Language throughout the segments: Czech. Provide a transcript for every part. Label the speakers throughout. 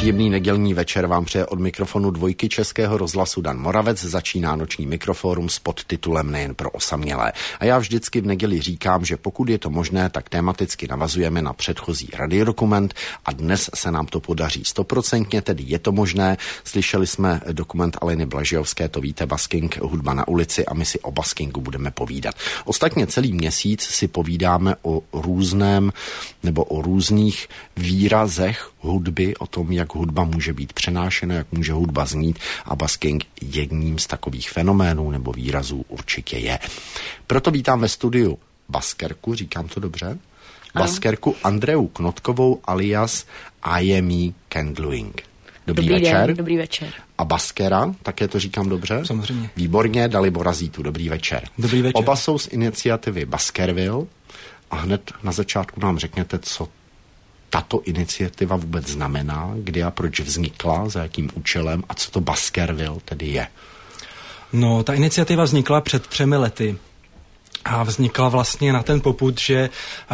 Speaker 1: Příjemný nedělní večer vám přeje od mikrofonu Dvojky Českého rozhlasu Dan Moravec. Začíná noční mikrofórum s podtitulem Nejen pro osamělé. A já vždycky v neděli říkám, že pokud je to možné, tak tematicky navazujeme na předchozí radiodokument a dnes se nám to podaří 100%, tedy je to možné. Slyšeli jsme dokument Aleny Blažejovské, to víte, Basking, hudba na ulici, a my si o baskingu budeme povídat. Ostatně celý měsíc si povídáme o různém nebo o různých výrazech hudby, o tom, jak hudba může být přenášena, jak může hudba znít, a basking jedním z takových fenoménů nebo výrazů určitě je. Proto vítám ve studiu baskerku, říkám to dobře? Ano. Baskerku Andreu Knotkovou alias I.M.E. Candling. Dobrý večer.
Speaker 2: Den, dobrý večer.
Speaker 1: A baskera, také to říkám dobře?
Speaker 3: Samozřejmě.
Speaker 1: Výborně, Dalibora Zítu, dobrý večer.
Speaker 3: Dobrý večer.
Speaker 1: Oba jsou z iniciativy Baskerville a hned na začátku nám řekněte, co tato iniciativa vůbec znamená, kdy a proč vznikla, za jakým účelem a co to Baskerville tedy je.
Speaker 3: No, ta iniciativa vznikla před 3 lety a vznikla vlastně na ten popud, že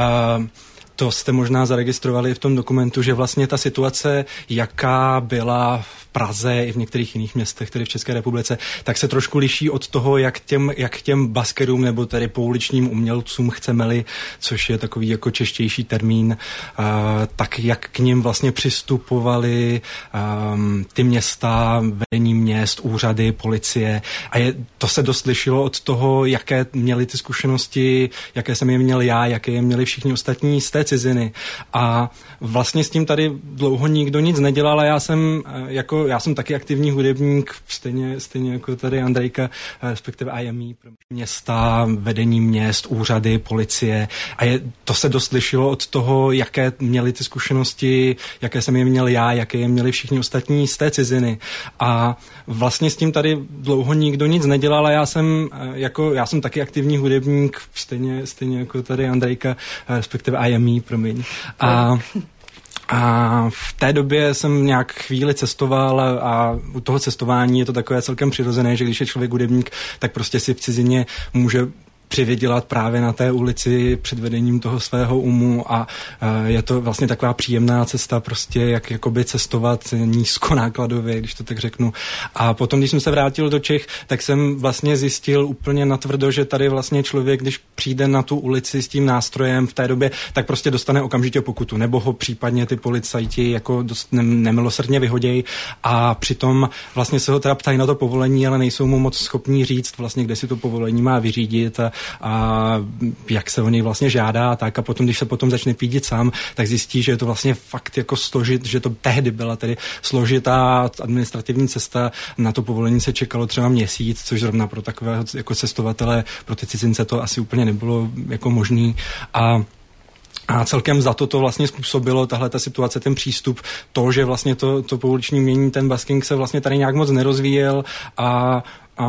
Speaker 3: to jste možná zaregistrovali v tom dokumentu, že vlastně ta situace, jaká byla v Praze i v některých jiných městech, tedy v České republice, tak se trošku liší od toho, jak těm baskerům nebo tedy pouličním umělcům, chceme-li, což je takový jako češtější termín, tak jak k nim vlastně přistupovali ty města, vedení měst, úřady, policie. A to se dost lišilo od toho, jaké měli ty zkušenosti, jaké jsem je měl já, jaké je měli všichni ostatní z té ciziny. A vlastně s tím tady dlouho nikdo nic nedělal a já jsem taky aktivní hudebník, stejně jako tady Andrejka, respektive I.M.E. města, vedení měst, úřady, policie. A to se dost lišilo od toho, jaké měli ty zkušenosti, jaké jsem je měl já, jaké je měli všichni ostatní z té ciziny. A vlastně s tím tady dlouho nikdo nic nedělal a já jsem taky aktivní hudebník, stejně jako tady Andrejka, respektive I.M.E. A v té době jsem nějak chvíli cestoval a u toho cestování je to takové celkem přirozené, že když je člověk hudebník, tak prostě si v cizině může přivydělat právě na té ulici před vedením toho svého umu a je to vlastně taková příjemná cesta prostě, jak jakoby cestovat nízkonákladově, když to tak řeknu. A potom, když jsem se vrátil do Čech, tak jsem vlastně zjistil úplně natvrdo, že tady vlastně člověk, když přijde na tu ulici s tím nástrojem v té době, tak prostě dostane okamžitě pokutu, nebo ho případně ty policajti jako dost nemilosrdně vyhodějí a přitom vlastně se ho teda ptají na to povolení, ale nejsou mu moc schopní říct vlastně, kde si to povolení má vyřídit a jak se o něj vlastně žádá tak a potom, když se potom začne pídit sám, tak zjistí, že je to vlastně fakt jako že to tehdy byla tedy složitá administrativní cesta, na to povolení se čekalo třeba měsíc, což zrovna pro takového jako cestovatele, pro ty cizince to asi úplně nebylo jako možný a celkem za to vlastně způsobilo tahle ta situace, ten přístup, to, že vlastně to pouliční umění, ten basking se vlastně tady nějak moc nerozvíjel a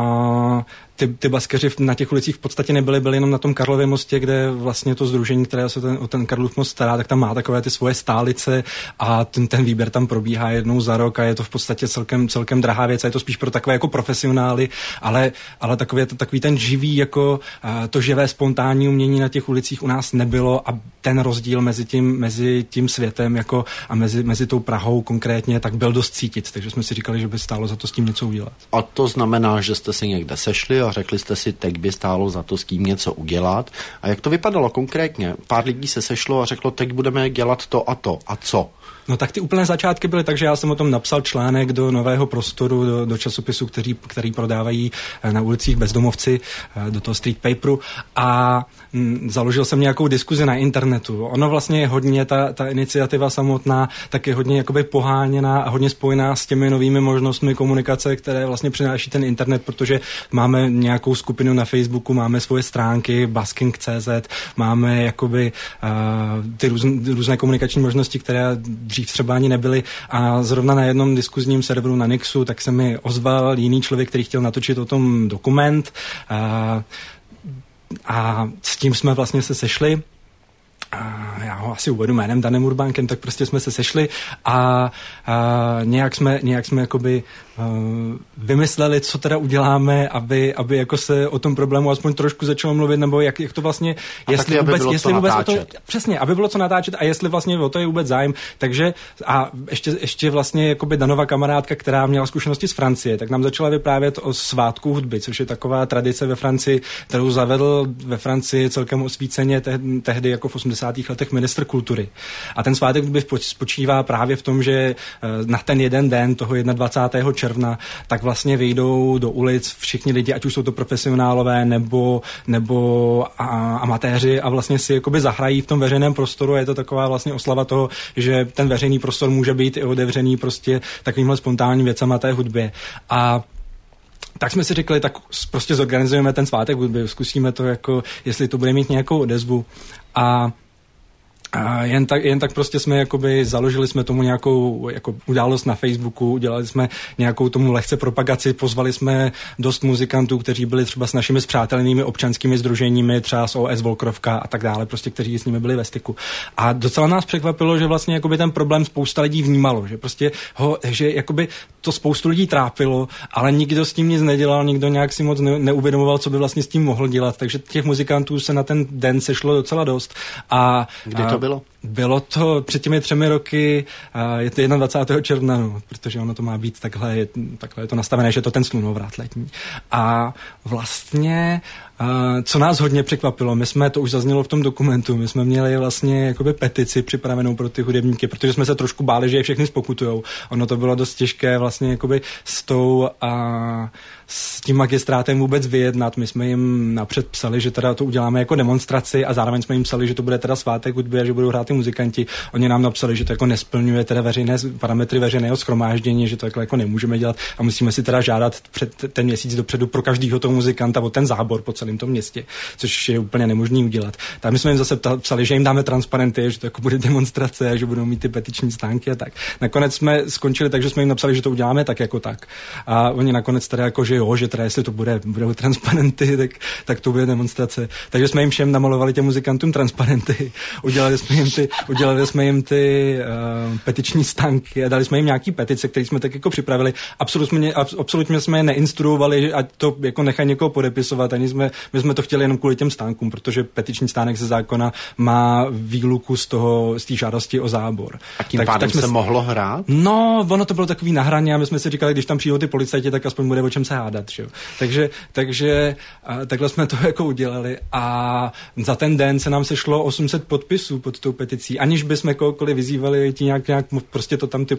Speaker 3: ty baskeři na těch ulicích v podstatě byli jenom na tom Karlově mostě, kde vlastně to sdružení, které se o ten Karlův most stará, tak tam má takové ty svoje stálice a ten výběr tam probíhá jednou za rok a je to v podstatě celkem drahá věc a je to spíš pro takové jako profesionály, ale takový ten živý jako to živé spontánní umění na těch ulicích u nás nebylo a ten rozdíl mezi tím světem jako a mezi tou Prahou konkrétně tak byl dost cítit, takže jsme si říkali, že by stálo za to s tím něco udělat.
Speaker 1: A to znamená, že jste se někde sešli a řekli jste si, teď by stálo za to s tím něco udělat. A jak to vypadalo konkrétně? Pár lidí se sešlo a řeklo, teď budeme dělat to a to. A co?
Speaker 3: No tak ty úplné začátky byly tak, že já jsem o tom napsal článek do Nového prostoru, do časopisu, který prodávají na ulicích bezdomovci, do toho street paperu a založil jsem nějakou diskuzi na internetu. Ono vlastně je hodně, ta iniciativa samotná, tak je hodně jakoby poháněná a hodně spojená s těmi novými možnostmi komunikace, které vlastně přináší ten internet, protože máme nějakou skupinu na Facebooku, máme svoje stránky, basking.cz, máme jakoby ty různé komunikační možnosti, které dřív třeba ani nebyly a zrovna na jednom diskuzním serveru na Nixu, tak se mi ozval jiný člověk, který chtěl natočit o tom dokument a s tím jsme vlastně se sešli. A asi uvedu jménem Danem Urbánkem, tak prostě jsme se sešli a nějak jsme jakoby vymysleli, co teda uděláme, aby jako se o tom problému aspoň trošku začalo mluvit, nebo jak to vlastně, jestli vůbec o to, přesně, aby bylo co natáčet a jestli vlastně o to je vůbec zájem. Takže a ještě vlastně jakoby Danova kamarádka, která měla zkušenosti z Francie, tak nám začala vyprávět o svátku hudby, což je taková tradice ve Francii, kterou zavedl ve Francii celkem osvíceně tehdy jako v 80. letech ministr kultury. A ten svátek hudby spočívá právě v tom, že na ten jeden den toho 21. června, tak vlastně vyjdou do ulic všichni lidi, ať už jsou to profesionálové nebo amatéři a vlastně si jakoby zahrají v tom veřejném prostoru a je to taková vlastně oslava toho, že ten veřejný prostor může být i otevřený prostě takovýmhle spontánním věcama té hudbě. A tak jsme si řekli, tak prostě zorganizujeme ten svátek hudby, zkusíme to jako, jestli to bude mít nějakou odezvu a jen tak prostě jsme jakoby založili jsme tomu nějakou jako událost na Facebooku, udělali jsme nějakou tomu lehce propagaci, pozvali jsme dost muzikantů, kteří byli třeba s našimi spřátelenými občanskými sdruženími, třeba z OS Volkrovka a tak dále, prostě kteří s nimi byli ve styku. A docela nás překvapilo, že vlastně jakoby ten problém spousta lidí vnímalo, že prostě že jakoby to spoustu lidí trápilo, ale nikdo s tím nic nedělal, nikdo nějak si moc neuvědomoval, co by vlastně s tím mohl dělat, takže těch muzikantů se na ten den sešlo docela dost. A
Speaker 1: kdy to bylo?
Speaker 3: Bylo to před těmi 3 roky, je to 21. června, no, protože ono to má být takhle je to nastavené, že je to ten slunovrat letní. A vlastně, co nás hodně překvapilo, to už zaznělo v tom dokumentu, my jsme měli vlastně jakoby petici připravenou pro ty hudebníky, protože jsme se trošku báli, že je všechny spokutujou. Ono to bylo dost těžké vlastně jakoby s tím magistrátem vůbec vyjednat. My jsme jim napřed psali, že teda to uděláme jako demonstraci a zároveň jsme jim psali, že to bude teda svátek hudby a že budou hrát ty muzikanti. Oni nám napsali, že to jako nesplňuje teda parametry veřejného shromáždění, že to jako nemůžeme dělat a musíme si teda žádat před ten měsíc dopředu pro každého toho muzikanta o ten zábor po celém tom městě, což je úplně nemožný udělat. Tak my jsme jim zase psali, že jim dáme transparenty, že to jako bude demonstrace a že budou mít ty petiční stánky a tak. Nakonec jsme skončili tak, že jsme jim napsali, že to uděláme tak jako tak. A oni nakonec teda jako, že jo, že teda jestli to budou transparenty, tak to bude demonstrace. Takže jsme jim všem namalovali těm muzikantům transparenty. Udělali jsme jim ty petiční stánky a dali jsme jim nějaký petice, které jsme tak jako připravili. Absolutně jsme je neinstruovali, ať to jako nechají někoho podepisovat, my jsme to chtěli jenom kvůli těm stánkům, protože petiční stánek ze zákona má výluku z té žádosti o zábor.
Speaker 1: A tím pádem se mohlo hrát?
Speaker 3: No, ono to bylo takový na hraně a my jsme si říkali, když tam přijdou ty policajti, tak aspoň bude o čem se hádat. Že? Takže takhle jsme to jako udělali a za ten den se nám sešlo 800 podpisů pod tou peticí, aniž bychom kohokoliv vyzývali, nějak prostě to tam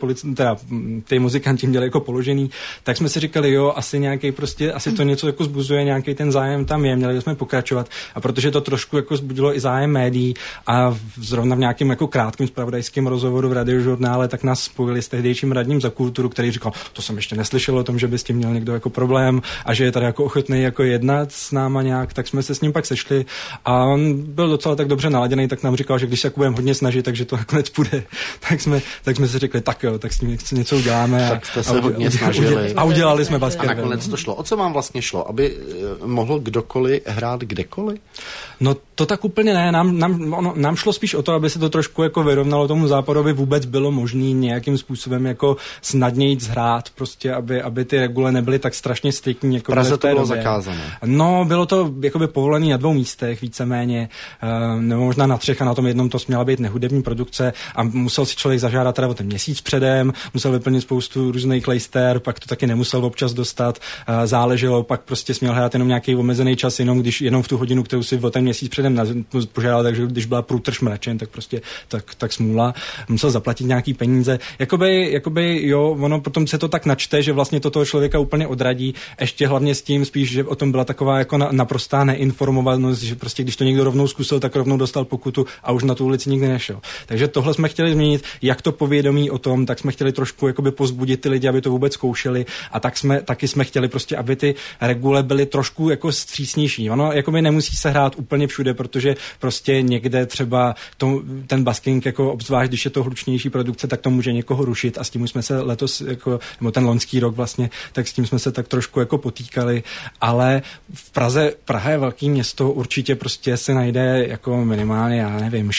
Speaker 3: ty muzikanti měli jako položený, tak jsme si říkali, jo, asi to něco jako zbuzuje, nějaký ten zájem tam je, měli jsme pokračovat a protože to trošku jako zbudilo i zájem médií a zrovna v nějakém jako krátkém zpravodajském rozhovoru v Radiožurnále, tak nás spojili s tehdejším radním za kulturu, který říkal, to jsem ještě neslyšel o tom, že by s tím měl někdo jako problém a že je tady jako ochotný jako jednat s náma nějak, tak jsme se s ním pak sešli a on byl docela tak dobře naladěný, tak nám říkal, že když se jako budeme hodně snažit, takže to nakonec půjde. Tak jsme si řekli, tak jo, tak s tím něco uděláme.
Speaker 1: Tak jste se hodně snažili.
Speaker 3: A udělali jsme basket.
Speaker 1: A nakonec to šlo. O co vám vlastně šlo? Aby mohl kdokoliv hrát kdekoliv?
Speaker 3: No to tak úplně ne. Nám šlo spíš o to, aby se to trošku jako vyrovnalo tomu Záporovi, vůbec bylo možný nějakým způsobem jako snadněji zhrát, prostě, aby ty regule nebyly tak strašně striktní. Jako
Speaker 1: Praze to bylo zakázané.
Speaker 3: No, bylo to jakoby povolené na 2 místech, víceméně, nebo možná na 3 a na tom jednom to směla být nehudební produkce a musel si člověk zažádat teda o ten měsíc předem, musel vyplnit spoustu různých lejster, pak to taky nemusel občas dostat, záleželo, pak prostě směl hrát jenom nějaký omezený čas, jenom v tu hodinu, kterou si o ten měsíc předem požádal, takže když byla průtrž mračen, tak prostě tak smůla, musel zaplatit nějaký peníze. Jakoby jo, ono potom se to tak načte, že vlastně to toho člověka úplně odradí, ještě hlavně s tím spíš, že o tom byla taková jako naprostá neinformovanost, že prostě když to někdo rovnou zkusil, tak rovnou dostal pokutu a už na tu ulici nikdy nešel. Takže tohle jsme chtěli změnit, jak to povědomí o tom, tak jsme chtěli trošku jakoby pozbudit ty lidi, aby to vůbec zkoušeli a taky jsme chtěli prostě, aby ty regule byly trošku jako střísnější. Ono jakoby nemusí se hrát úplně všude, protože prostě někde třeba ten basking jako obzvlášť, když je to hlučnější produkce, tak to může někoho rušit a s tím jsme se letos jako, nebo ten loňský rok vlastně, tak s tím jsme se tak trošku jako potýkali, ale v Praha je velký město, určitě prostě se najde jako minimálně, já nevím, 6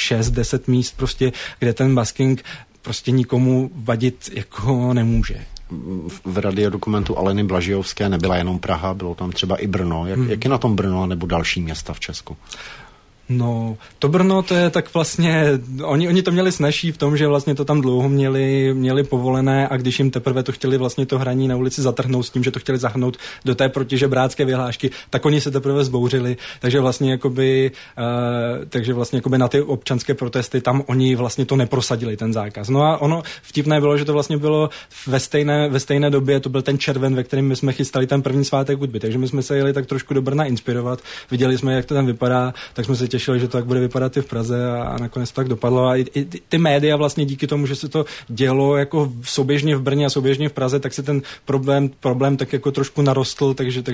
Speaker 3: 10 míst prostě, kde ten basking prostě nikomu vadit jako nemůže.
Speaker 1: V radiodokumentu Aleny Blažijovské nebyla jenom Praha, bylo tam třeba i Brno. Jak je na tom Brno nebo další města v Česku?
Speaker 3: No, to Brno, to je tak vlastně, oni to měli snazší v tom, že vlastně to tam dlouho měli povolené a když jim teprve to chtěli vlastně to hraní na ulici zatrhnout s tím, že to chtěli zahrnout do té protižebrácké vyhlášky, tak oni se teprve zbouřili, takže vlastně jakoby na ty občanské protesty tam oni vlastně to neprosadili, ten zákaz. No a ono vtipné bylo, že to vlastně bylo ve stejné době, to byl ten červen, ve kterém my jsme chystali ten první svátek hudby, takže my jsme se jeli tak trošku do Brna inspirovat, viděli jsme, jak to tam vypadá, tak jsme se těšili, že to tak bude vypadat i v Praze a nakonec to tak dopadlo a i ty média vlastně díky tomu, že se to dělo jako souběžně v Brně a souběžně v Praze, tak se ten problém tak jako trošku narostl, takže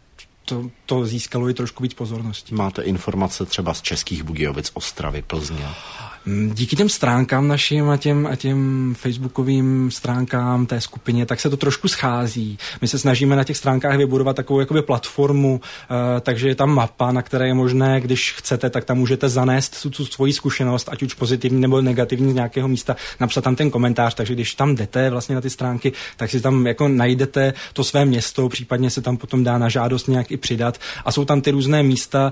Speaker 3: to získalo i trošku víc pozornosti.
Speaker 1: Máte informace třeba z Českých Budějovic, Ostravy, Plzně?
Speaker 3: Díky těm stránkám našim a těm facebookovým stránkám té skupině, tak se to trošku schází. My se snažíme na těch stránkách vybudovat takovou jakoby platformu, takže je tam mapa, na které je možné, když chcete, tak tam můžete zanést tu svoji zkušenost, ať už pozitivní nebo negativní z nějakého místa, napsat tam ten komentář, takže když tam jdete vlastně na ty stránky, tak si tam jako najdete to své město, případně se tam potom dá na žádost nějak i přidat a jsou tam ty různé místa,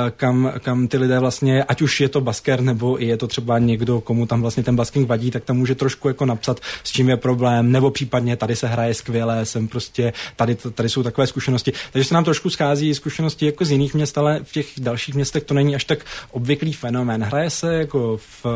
Speaker 3: kam ty lidé vlastně, ať už je to basker nebo i je to třeba někdo, komu tam vlastně ten basking vadí, tak tam může trošku jako napsat, s čím je problém, nebo případně tady se hraje skvěle, jsem prostě, tady jsou takové zkušenosti. Takže se nám trošku schází zkušenosti jako z jiných měst, ale v těch dalších městech to není až tak obvyklý fenomén. Hraje se jako v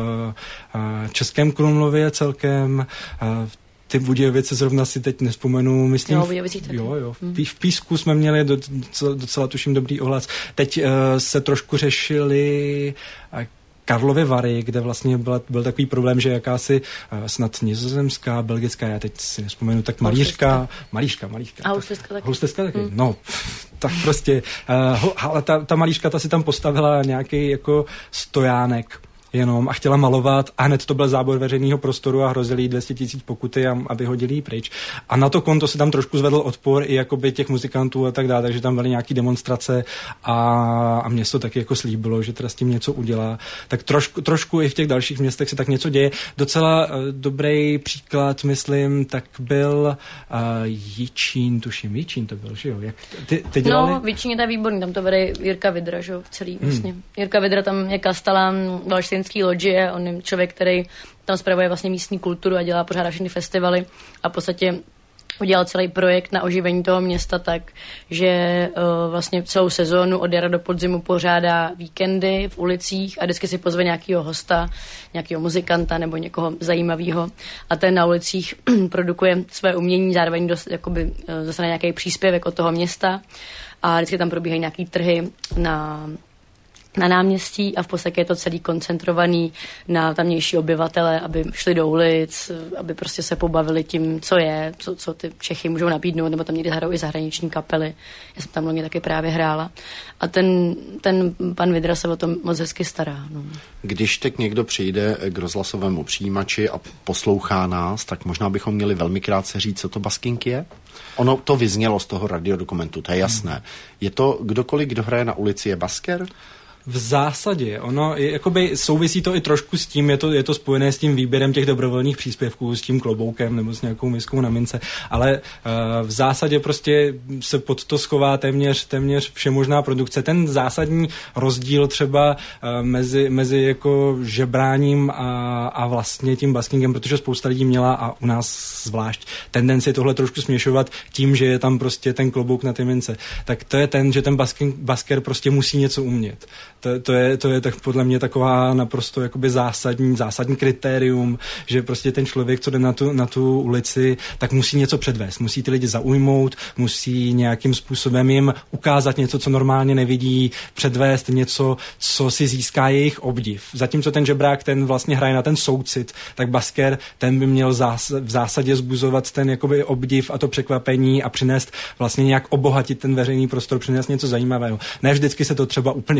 Speaker 3: Českém Krumlově celkem, ty Budějovice zrovna si teď nespomenu, myslím. Jo. V Písku jsme měli docela tuším dobrý ohlas. Teď se trošku řešili Karlovy Vary, kde vlastně byl takový problém, že jakási snad nizozemská, belgická, já teď si nespomenu, tak malířka.
Speaker 2: A
Speaker 3: houslestka taky. No, tak prostě, ale ta malířka, ta si tam postavila nějaký jako stojánek jenom a chtěla malovat a hned to byl zábor veřejného prostoru a hrozili jí 200 000 pokuty a vyhodili ji pryč. A na to konto se tam trošku zvedl odpor i jakoby těch muzikantů a tak dále, takže tam byly nějaký demonstrace a město taky jako slíbilo, že teda s tím něco udělá. Tak trošku i v těch dalších městech se tak něco děje. Docela dobrý příklad, myslím, tak byl Jičín, tuším, Jičín to byl, že jo? Jak ty dělali?
Speaker 2: No, v Jičíně to je výborný, tam to vede Jirka Vidra, že jo, celý vlastně. Jirka Vidra tam je kastalán loďie, on je člověk, který tam spravuje vlastně místní kulturu a dělá pořád všechny festivaly a v podstatě udělal celý projekt na oživení toho města tak, že vlastně celou sezónu od jara do podzimu pořádá víkendy v ulicích a vždycky si pozve nějakého hosta, nějakého muzikanta nebo někoho zajímavého a ten na ulicích produkuje své umění, zároveň dostane nějaký příspěvek od toho města a vždycky tam probíhají nějaký trhy na náměstí a v podstatě je to celý koncentrovaný na tamnější obyvatele, aby šli do ulic, aby prostě se pobavili tím, co ty Čechy můžou nabídnout, nebo tam někdy hrajou i zahraniční kapely. Já jsem tam loni taky právě hrála. A ten pan Vidra se o tom moc hezky stará. No.
Speaker 1: Když teď někdo přijde k rozhlasovému přijímači a poslouchá nás, tak možná bychom měli velmi krátce říct, co to basking je? Ono to vyznělo z toho radiodokumentu, to je jasné. Je to kdokoliv, kdo hraje na ulici, je basker?
Speaker 3: V zásadě, ono jakoby souvisí to i trošku s tím, je to spojené s tím výběrem těch dobrovolných příspěvků, s tím kloboukem nebo s nějakou miskou na mince, ale v zásadě prostě se pod to schová téměř všemožná produkce. Ten zásadní rozdíl třeba mezi jako žebráním a vlastně tím baskingem, protože spousta lidí měla a u nás zvlášť tendenci tohle trošku směšovat tím, že je tam prostě ten klobouk na ty mince. Tak to je že ten basker prostě musí něco umět. To je tak podle mě taková naprosto jakoby zásadní kritérium, že prostě ten člověk, co jde na tu ulici, tak musí něco předvést, musí ty lidi zaujmout, musí nějakým způsobem jim ukázat něco, co normálně nevidí, předvést něco, co si získá jejich obdiv. Zatímco ten žebrák, ten vlastně hraje na ten soucit, tak basker, ten by měl v zásadě zbuzovat ten jakoby obdiv a to překvapení a přinést vlastně nějak obohatit ten veřejný prostor, přinést něco zajímavého. Ne vždycky se to třeba úplně podaří,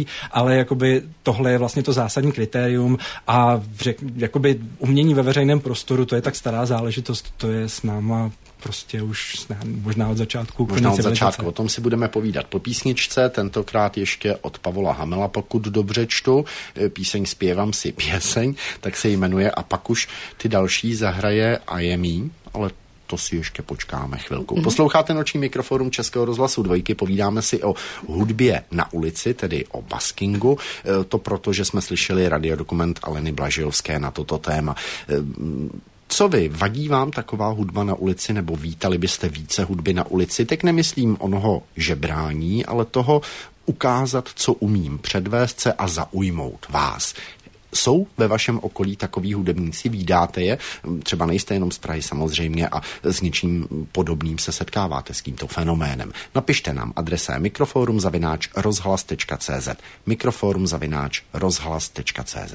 Speaker 3: ale jakoby tohle je vlastně to zásadní kritérium a jakoby umění ve veřejném prostoru, to je tak stará záležitost, to je s náma prostě už možná od začátku.
Speaker 1: Možná od začátku, o tom si budeme povídat po písničce, tentokrát ještě od Pavola Hamela, pokud dobře čtu, píseň Zpěvám si pěseň, tak se jmenuje a pak už ty další zahraje IME, ale to si ještě počkáme chvilku. Posloucháte Noční mikrofórum Českého rozhlasu Dvojky, povídáme si o hudbě na ulici, tedy o buskingu, to proto, že jsme slyšeli radiodokument Aleny Blažejovské na toto téma. Co vy, vadí vám taková hudba na ulici, nebo vítali byste více hudby na ulici? Tak nemyslím onoho žebrání, ale toho ukázat, co umím, předvést se a zaujmout vás. Jsou ve vašem okolí takový hudebníci, vídáte je? Třeba nejste jenom z Prahy samozřejmě a s něčím podobným se setkáváte s tímto fenoménem. Napište nám, adresa je mikroforum@rozhlas.cz mikroforum@rozhlas.cz.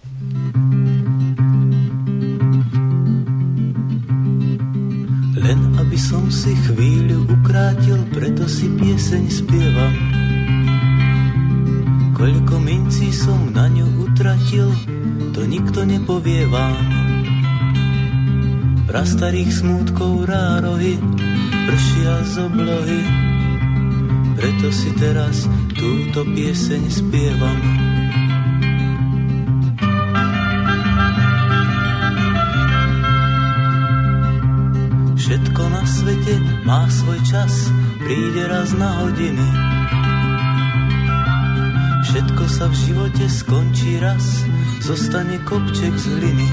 Speaker 4: Len aby som si chvíľu ukrátil, preto si pieseň spievam. Koľko mincí som na ňu utratil, to nikto nepovie vám. Prastarých smútkov rárohy pršia z oblohy, preto si teraz túto pieseň spievam. Všetko na svete má svoj čas, príde raz na hodiny. Všetko sa v živote skončí raz, zostane kopček z hliny.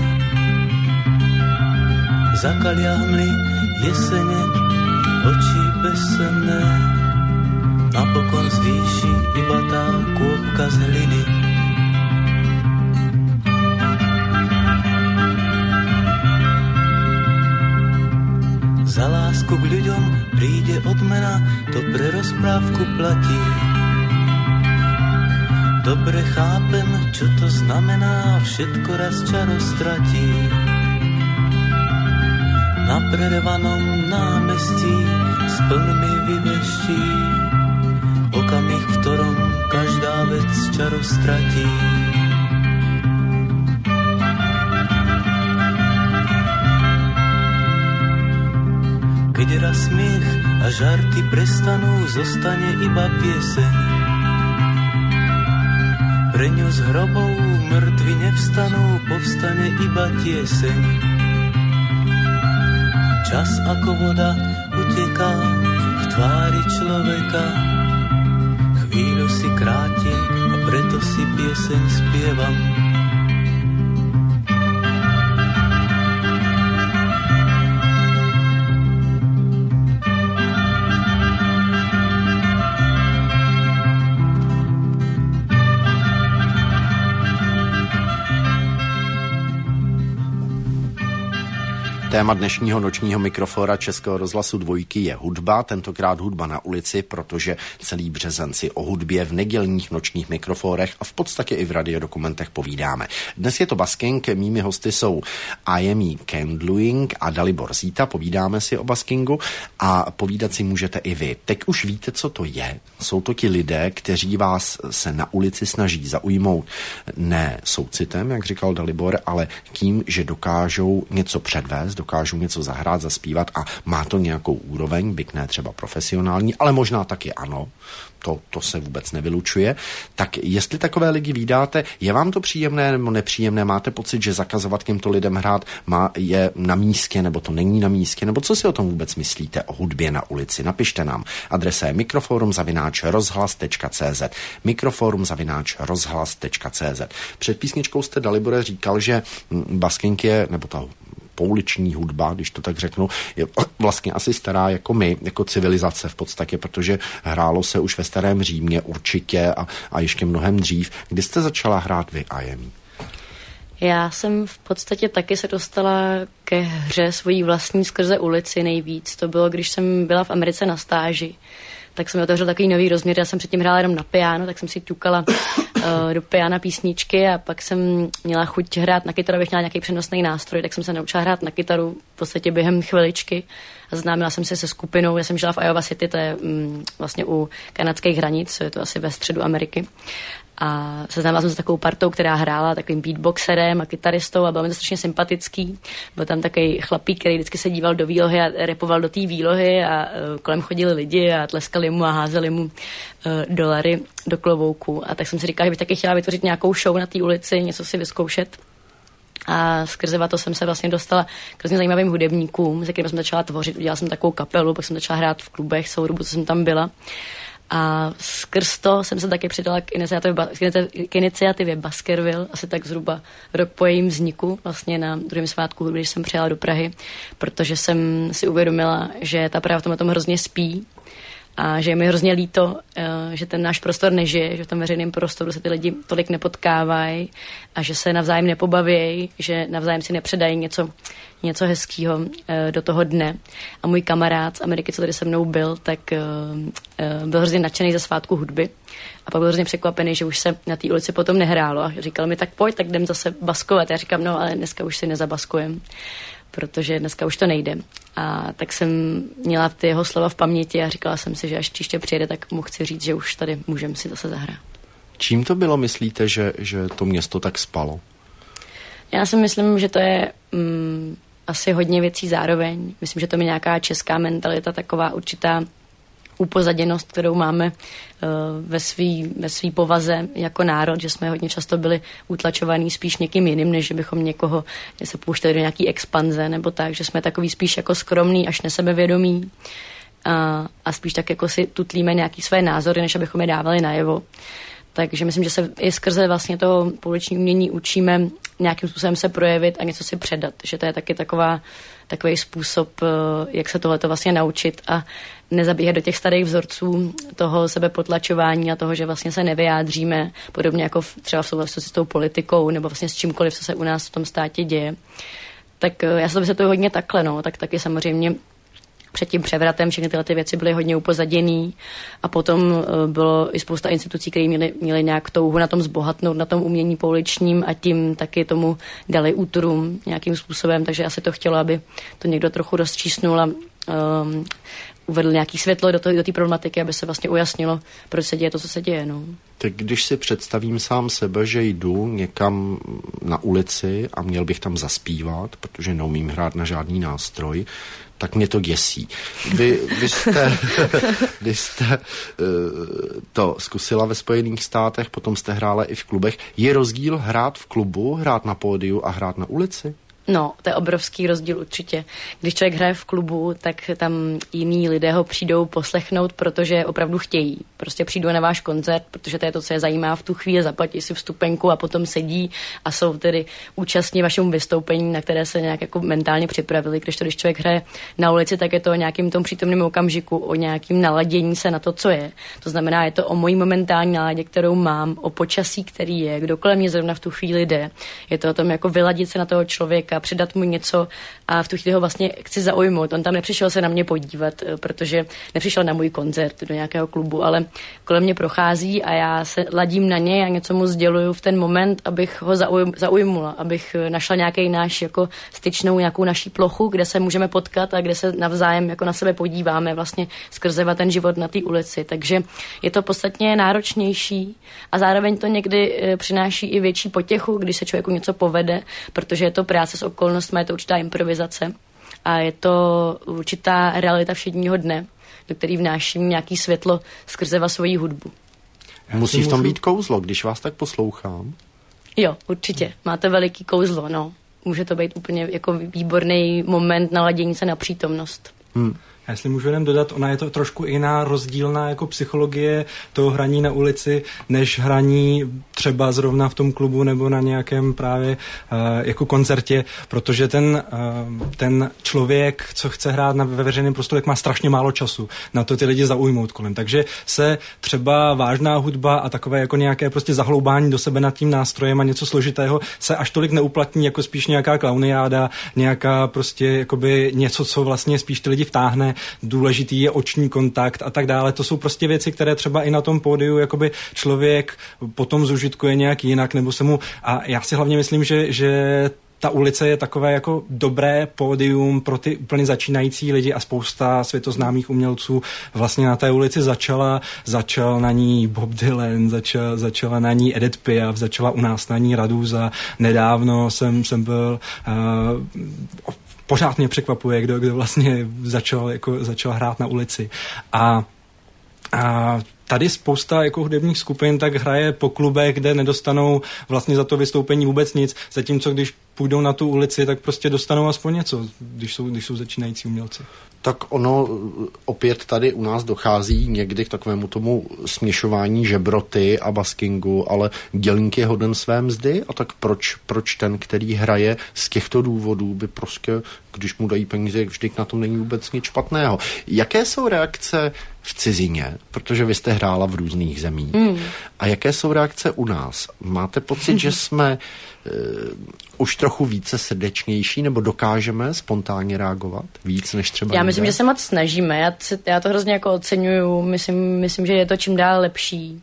Speaker 4: Zakalia hmly jesene, oči besenné, napokon zvýši iba tá kôpka z hliny. Za lásku k ľuďom príde odmena, to pre rozprávku platí. Dobre chápem, čo to znamená, všetko raz čaro stratí. Na prerevanom námestí s plnmi vyveští, okamih, v ktorom každá vec čaro stratí. Keď raz smiech a žarty prestanú, zostane iba pieseň. Pre ňu z hrobov mŕtvi nevstanú, povstane iba tieseň. Čas ako voda uteká v tvári človeka, chvíľu si kráti a preto si pieseň spievam.
Speaker 1: Téma dnešního nočního mikrofóra Českého rozhlasu Dvojky je hudba, tentokrát hudba na ulici, protože celý březen si o hudbě v nedělních nočních mikrofórech a v podstatě i v radiodokumentech povídáme. Dnes je to busking, mými hosty jsou IME Candling a Dalibor Zíta, povídáme si o buskingu a povídat si můžete i vy. Teď už víte, co to je. Jsou to ti lidé, kteří vás se na ulici snaží zaujmout ne soucitem, jak říkal Dalibor, ale tím, že dokážou něco předvést, dokážou něco zahrát, zaspívat a má to nějakou úroveň, byť ne třeba profesionální, ale možná taky ano, to se vůbec nevylučuje. Tak jestli takové lidi vídáte, je vám to příjemné nebo nepříjemné, máte pocit, že zakazovat těmto lidem hrát je na místě, nebo to není na místě, nebo co si o tom vůbec myslíte o hudbě na ulici? Napište nám. Adresa je mikroforum@rozhlas.cz mikroforum@rozhlas.cz. Před písničkou jste, Dalibore, říkal, že busking je, nebo ta pouliční hudba, když to tak řeknu, je vlastně asi stará jako my, jako civilizace v podstatě, protože hrálo se už ve starém Římě určitě a ještě mnohem dřív. Kdy jste začala hrát vy, IME?
Speaker 2: Já jsem v podstatě taky se dostala ke hře svojí vlastní skrze ulici nejvíc. To bylo, když jsem byla v Americe na stáži. Tak jsem otevřel takový nový rozměr. Já jsem předtím hrála jenom na piano, tak jsem si ťukala do piana písničky a pak jsem měla chuť hrát na kytaru, abych měla nějaký přenosný nástroj, tak jsem se naučila hrát na kytaru v podstatě během chviličky a známila jsem se se skupinou. Já jsem žila v Iowa City, to je vlastně u kanadských hranic, je to asi ve středu Ameriky. A seznámila jsem se s takovou partou, která hrála takovým beatboxerem a kytaristou a byl mi to strašně sympatický. Byl tam takový chlapík, který vždycky se díval do výlohy a repoval do té výlohy a kolem chodili lidi a tleskali mu a házeli mu dolary do klobouku. A tak jsem si říkala, že bych taky chtěla vytvořit nějakou show na té ulici, něco si vyzkoušet. A skrze to jsem se vlastně dostala k hrozně zajímavým hudebníkům, se kterými jsem začala tvořit. Udělala jsem takovou kapelu, pak jsem začala hrát v klubech celou dobu, co jsem tam byla. A skrz to jsem se taky přidala k iniciativě Baskerville, asi tak zhruba rok po jejím vzniku, vlastně na druhém svátku hudby, když jsem přijela do Prahy, protože jsem si uvědomila, že ta Praha v tom hrozně spí a že je mi hrozně líto, že ten náš prostor nežije, že v tom veřejném prostoru se ty lidi tolik nepotkávají a že se navzájem nepobavějí, že navzájem si nepředají něco hezkého do toho dne. A můj kamarád z Ameriky, co tady se mnou byl, tak byl hrozně nadšený ze svátku hudby a pak byl hrozně překvapený, že už se na té ulici potom nehrálo a říkal mi, tak pojď, tak jdem zase baskovat. Já říkám, no ale dneska už si nezabaskujem, protože dneska už to nejde. A tak jsem měla ty jeho slova v paměti a říkala jsem si, že až příště přijede, tak mu chci říct, že už tady můžeme si zase zahrát.
Speaker 1: Čím to bylo, myslíte, že to město tak spalo?
Speaker 2: Já si myslím, že to je asi hodně věcí zároveň. Myslím, že to je nějaká česká mentalita, taková určitá upozaděnost, kterou máme ve svý povaze jako národ, že jsme hodně často byli utlačovaní spíš někým jiným, než že bychom někoho se pouštěli do nějaký expanze nebo tak, že jsme takový spíš jako skromný až nesebevědomí a spíš tak jako si tutlíme nějaký své názory, než abychom je dávali najevo. Takže myslím, že se i skrze vlastně toho pouliční umění učíme nějakým způsobem se projevit a něco si předat. Že to je taky takový způsob, jak se tohleto vlastně naučit a nezabíhat do těch starých vzorců toho sebepotlačování a toho, že vlastně se nevyjádříme, podobně jako třeba v souvislosti s tou politikou nebo vlastně s čímkoliv, co se u nás v tom státě děje. Tak já se to hodně takhle, no, tak taky samozřejmě před tím převratem všechny tyhle ty věci byly hodně upozaděný a potom bylo i spousta institucí, které měly nějak touhu na tom zbohatnout, na tom umění pouličním a tím taky tomu dali útrum nějakým způsobem, takže asi to chtělo, aby to někdo trochu rozčísnul a uvedl nějaký světlo do té problematiky, aby se vlastně ujasnilo, proč se děje to, co se děje. No.
Speaker 1: Tak když si představím sám sebe, že jdu někam na ulici a měl bych tam zaspívat, protože neumím hrát na žádný nástroj, tak mě to děsí. Vy jste to zkusila ve Spojených státech, potom jste hrála i v klubech. Je rozdíl hrát v klubu, hrát na pódiu a hrát na ulici?
Speaker 2: No, to je obrovský rozdíl určitě. Když člověk hraje v klubu, tak tam jiní lidé ho přijdou poslechnout, protože opravdu chtějí. Prostě přijdou na váš koncert, protože to je to, co je zajímá v tu chvíli, zaplatí si vstupenku a potom sedí a jsou tedy účastní vašemu vystoupení, na které se nějak jako mentálně připravili. Když člověk hraje na ulici, tak je to o nějakým tom přítomném okamžiku, o nějakým naladění se na to, co je. To znamená, je to o mojí momentální náladě, kterou mám, o počasí, který je, kdo kolem mě zrovna v tu chvíli jde. Je to o tom jako vyladit se na toho člověka, předat mu něco a v tu chvíli ho vlastně chci zaujmout. On tam nepřišel se na mě podívat, protože nepřišel na můj koncert do nějakého klubu, ale kolem mě prochází a já se ladím na něj a něco mu sděluju v ten moment, abych ho zaujmula, abych našla nějaký náš jako styčnou, nějakou naší plochu, kde se můžeme potkat a kde se navzájem jako na sebe podíváme vlastně skrze ten život na té ulici. Takže je to podstatně náročnější a zároveň to někdy přináší i větší potěchu, když se člověku něco povede, protože je to práce s okolnostmi, je to určitá improvizace a je to určitá realita všedního dne, do který vnáším nějaký světlo skrze svoji hudbu.
Speaker 1: Musí v tom být kouzlo, když vás tak poslouchám?
Speaker 2: Jo, určitě. Máte veliký kouzlo, no. Může to být úplně jako výborný moment naladění se na přítomnost.
Speaker 3: A jestli můžu jenom dodat, ona je to trošku jiná rozdílná jako psychologie toho hraní na ulici, než hraní třeba zrovna v tom klubu nebo na nějakém právě jako koncertě, protože ten člověk, co chce hrát ve veřejném prostoru, má strašně málo času na to ty lidi zaujmout kolem. Takže se třeba vážná hudba a takové jako nějaké prostě zahloubání do sebe nad tím nástrojem a něco složitého se až tolik neuplatní, jako spíš nějaká klauniáda, nějaká prostě jakoby něco, co vlastně spíš ty lidi vtáhne. Důležitý je oční kontakt a tak dále. To jsou prostě věci, které třeba i na tom pódiu jakoby člověk potom zužitkuje nějak jinak, nebo se mu... A já si hlavně myslím, že ta ulice je takové jako dobré pódium pro ty úplně začínající lidi a spousta světoznámých umělců vlastně na té ulici začal na ní Bob Dylan, začala na ní Edith Piaf, začala u nás na ní Raduza. Nedávno jsem byl pořád mě překvapuje, kdo vlastně začal hrát na ulici. A tady spousta jako hudebních skupin tak hraje po klubech, kde nedostanou vlastně za to vystoupení vůbec nic, zatímco když půjdou na tu ulici, tak prostě dostanou aspoň něco, když jsou začínající umělci.
Speaker 1: Tak ono opět tady u nás dochází někdy k takovému tomu směšování žebroty a baskingu, ale dělník je hoden své mzdy a tak proč ten, který hraje z těchto důvodů, by prostě, když mu dají peníze, vždyť na tom není vůbec nic špatného. Jaké jsou reakce v cizině, protože vy jste hrála v různých zemích. A jaké jsou reakce u nás? Máte pocit, že jsme už trochu více srdečnější, nebo dokážeme spontánně reagovat víc než třeba
Speaker 2: Já myslím, že se moc snažíme. Já to hrozně jako oceňuju. Myslím, že je to čím dál lepší.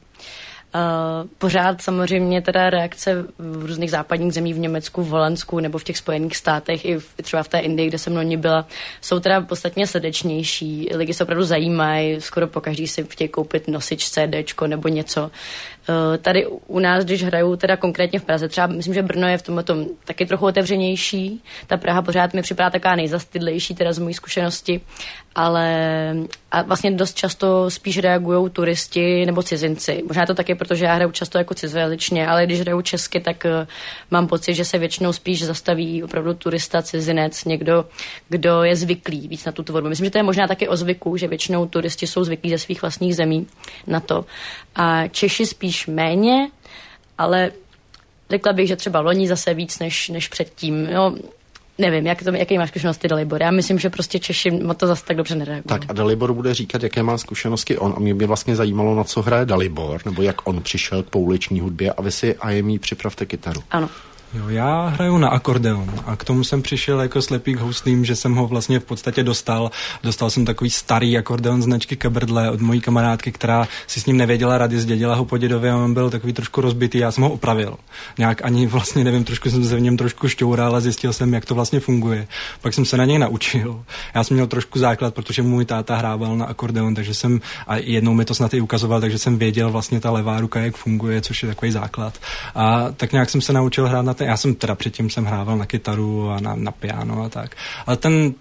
Speaker 2: Pořád samozřejmě teda reakce v různých západních zemích, v Německu, v Holandsku nebo v těch Spojených státech i třeba v té Indii, kde jsem loni byla, jsou teda podstatně srdečnější. Lidi se opravdu zajímají, skoro pokaždý si chtějí koupit nosič, CDčko nebo něco. Tady u nás, když hraju teda konkrétně v Praze, třeba myslím, že Brno je v tomto taky trochu otevřenější. Ta Praha pořád mi připadá taková nejzastydlejší, teda z mojí zkušenosti, ale a vlastně dost často spíš reagují turisti nebo cizinci. Možná to taky, protože já hraju často jako cizojazyčně, ale když hraju česky, tak mám pocit, že se většinou spíš zastaví opravdu turista, cizinec, někdo, kdo je zvyklý víc na tu tvorbu. Myslím, že to je možná taky o zvyku, že většinou turisti jsou zvyklí ze svých vlastních zemí na to. A Češi spíš méně, ale řekla bych, že třeba loni zase víc než předtím. No, nevím, jaký máš zkušenosti Dalibor. Já myslím, že prostě Češi to zase tak dobře nereagují.
Speaker 1: Tak a Dalibor bude říkat, jaké má zkušenosti on. A mě by vlastně zajímalo, na co hraje Dalibor, nebo jak on přišel k pouliční hudbě. A vy si IME připravte kytaru.
Speaker 2: Ano.
Speaker 3: Jo, já hraju na akordeon a k tomu jsem přišel jako slepý k houslím, že jsem ho vlastně v podstatě dostal. Dostal jsem takový starý akordeon značky Kabrdle od mojí kamarádky, která si s ním nevěděla rady, zdědila ho po dědovi a on byl takový trošku rozbitý, já jsem ho opravil. Nějak ani vlastně nevím, trošku jsem se v něm trošku šťoural a zjistil jsem, jak to vlastně funguje. Pak jsem se na něj naučil. Já jsem měl trošku základ, protože můj táta hrával na akordeon, takže jsem a jednou mi to snad i ukazoval, takže jsem věděl vlastně ta levá ruka, jak funguje, což je takový základ. A tak nějak jsem se naučil hrát na já jsem teda předtím hrával na kytaru a na piano a tak. Ale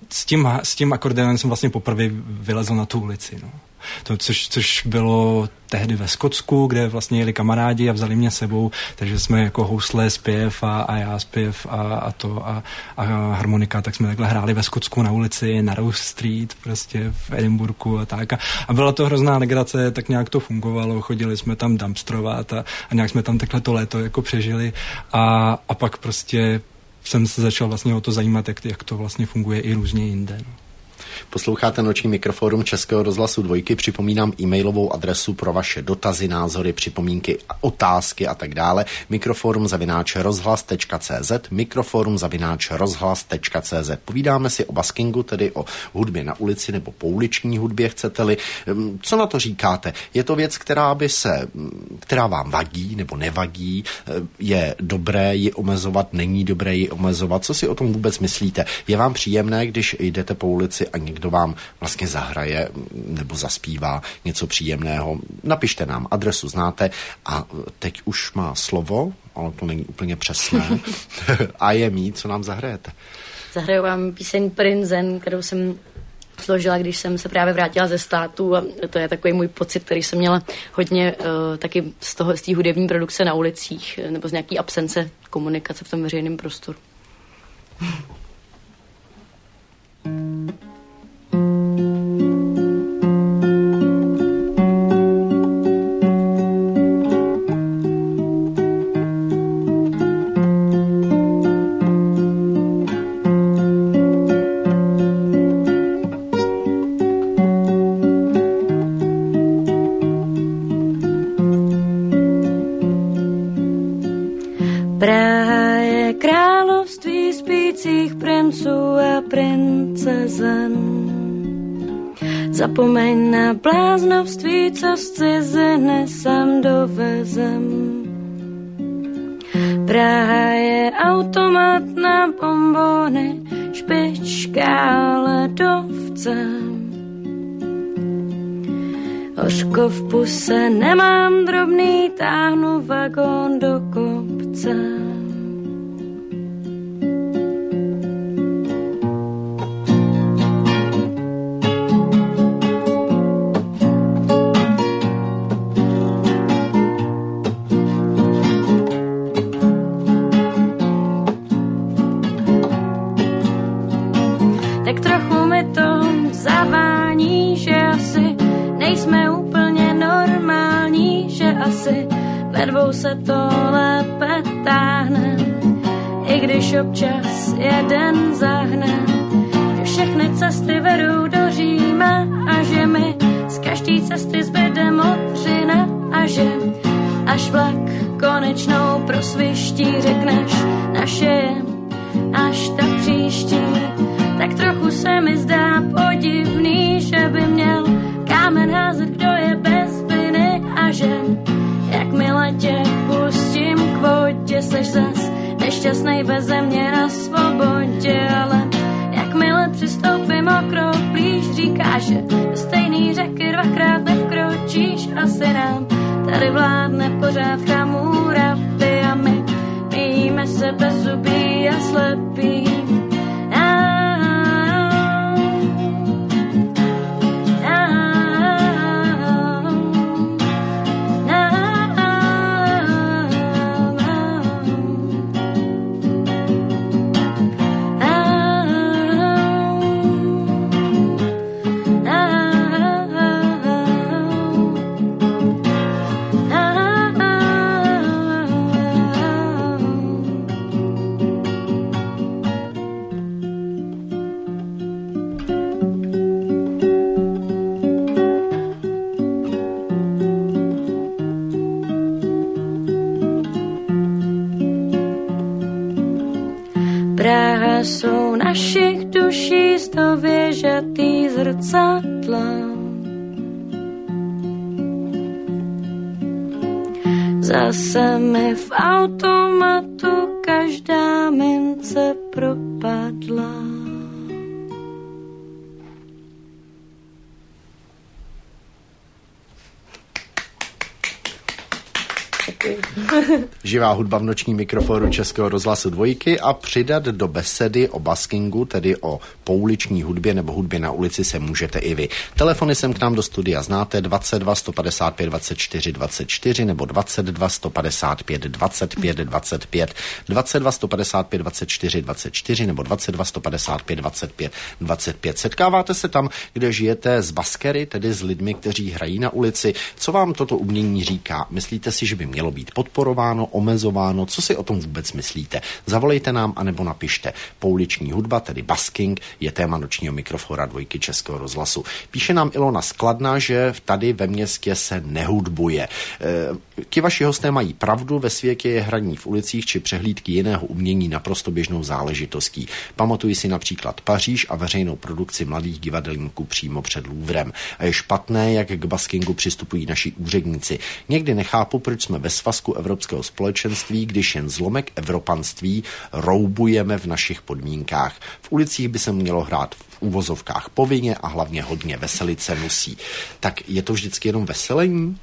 Speaker 3: s tím akordeonem jsem vlastně poprvé vylezl na tu ulici. No. Což bylo tehdy ve Skotsku, kde vlastně jeli kamarádi a vzali mě sebou, takže jsme jako housle, zpěv a já zpěv a harmonika, tak jsme takhle hráli ve Skotsku na ulici, na Rose Street, prostě v Edinburghu a tak. A byla to hrozná legrace, tak nějak to fungovalo, chodili jsme tam dumpstrovat a nějak jsme tam takhle to léto jako přežili a pak prostě jsem se začal vlastně o to zajímat, jak to vlastně funguje i různě jinde. No.
Speaker 1: Posloucháte Noční mikrofórum Českého rozhlasu Dvojky. Připomínám e-mailovou adresu pro vaše dotazy, názory, připomínky, otázky a tak dále. mikroforum@rozhlas.cz mikroforum@rozhlas.cz. Povídáme si o baskingu, tedy o hudbě na ulici nebo pouliční hudbě, chcete-li. Co na to říkáte? Je to věc, která vám vadí nebo nevadí? Je dobré ji omezovat? Není dobré ji omezovat? Co si o tom vůbec myslíte? Je vám příjemné, když jdete po ulici a někdo vám vlastně zahraje nebo zaspívá něco příjemného? Napište nám, adresu znáte a teď už má slovo, ale to není úplně přesné. A je mý, co nám zahrajete?
Speaker 2: Zahraju vám píseň Prinzen, kterou jsem složila, když jsem se právě vrátila ze státu a to je takový můj pocit, který jsem měla hodně taky z té hudební produkce na ulicích nebo z nějaký absence komunikace v tom veřejném prostoru.
Speaker 5: Praha je království spících princů a princezen. Zapomeň na bláznovství, co z ciziny sem dovezem. Praha je automat na bombony, špička ledovce. Hořko v puse, nemám drobný, táhnu vagón do kopce. Tak trochu mi to zavání, že asi nejsme úplně normální, že asi ve dvou se to lépe táhne, i když občas jeden zahne, že všechny cesty vedou do Říma a že mi z každý cesty zbyde modřina a že až vlak konečnou prosviští, řekneš naše je až ta příští. Tak trochu se mi zdá podivný, že by měl kámen házet, kdo je bez viny a že jakmile tě pustím k vodě, seš zas nešťastnej beze mě na svobodě, ale jakmile přistoupím o krok blíž, říkáš, že do stejný řeky dvakrát nevkročíš, asi nám tady vládne pořád Hammurabi a my jíme se bez zubí a slepí. Praha jsou našich duší stověžatý zrcadla. Zase mi v automatu každá mince propadla.
Speaker 1: Živá hudba v nočním mikrofonu Českého rozhlasu Dvojky a přidat do besedy o baskingu, tedy o pouliční hudbě nebo hudbě na ulici, se můžete i vy. Telefony sem k nám do studia znáte 22 155 24 24 nebo 22 155 25 25, 22 155 24 24 nebo 22 155 25 25. Setkáváte se tam, kde žijete, s baskery, tedy s lidmi, kteří hrají na ulici. Co vám toto umění říká? Myslíte si, že by mělo být podporováno, omezováno? Co si o tom vůbec myslíte? Zavolejte nám anebo napište. Pouliční hudba, tedy basking, je téma nočního mikrofona Dvojky Českého rozhlasu. Píše nám Ilona Skladná, že tady ve městě se nehudbuje. Ti vaši hosté mají pravdu, ve světě je hraní v ulicích či přehlídky jiného umění naprosto běžnou záležitostí. Pamatuji si například Paříž a veřejnou produkci mladých divadelníků přímo před Louvrem. A je špatné, jak k baskingu přistupují naši úředníci. Někdy nechápu, proč jsme ve svazku Evropského společenství, když jen zlomek evropanství roubujeme v našich podmínkách. V ulicích by se mělo hrát v úvozovkách povinně a hlavně hodně, veselit se musí. Tak je to vždycky jenom veselení?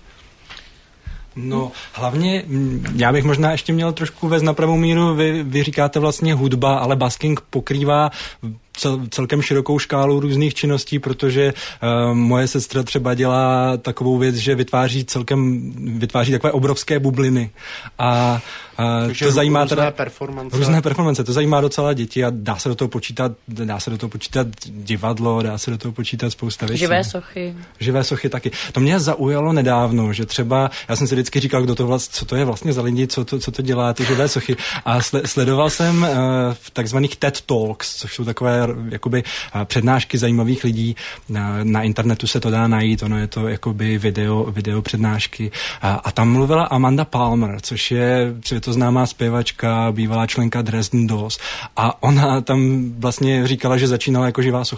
Speaker 3: No, hlavně, já bych možná ještě měl trošku vést na pravou míru, vy říkáte vlastně hudba, ale basking pokrývá celkem širokou škálu různých činností, protože moje sestra třeba dělá takovou věc, že vytváří takové obrovské bubliny a to zajímá různé performance, to zajímá docela děti a dá se do toho počítat divadlo, dá se do toho počítat spousta věcí. Živé sochy taky. To mě zaujalo nedávno, že třeba, já jsem si vždycky říkal, co to je vlastně za lidi, co to dělá, ty živé sochy, a sledoval jsem v takzvaných TED Talks, což jsou takové jakoby přednášky zajímavých lidí, na internetu se to dá najít, ono je to jakoby video přednášky, a tam mluvila Amanda Palmer, což je to známá zpěvačka, bývalá členka Dresden Dolls, a ona tam vlastně říkala, že začínala jako živá socha.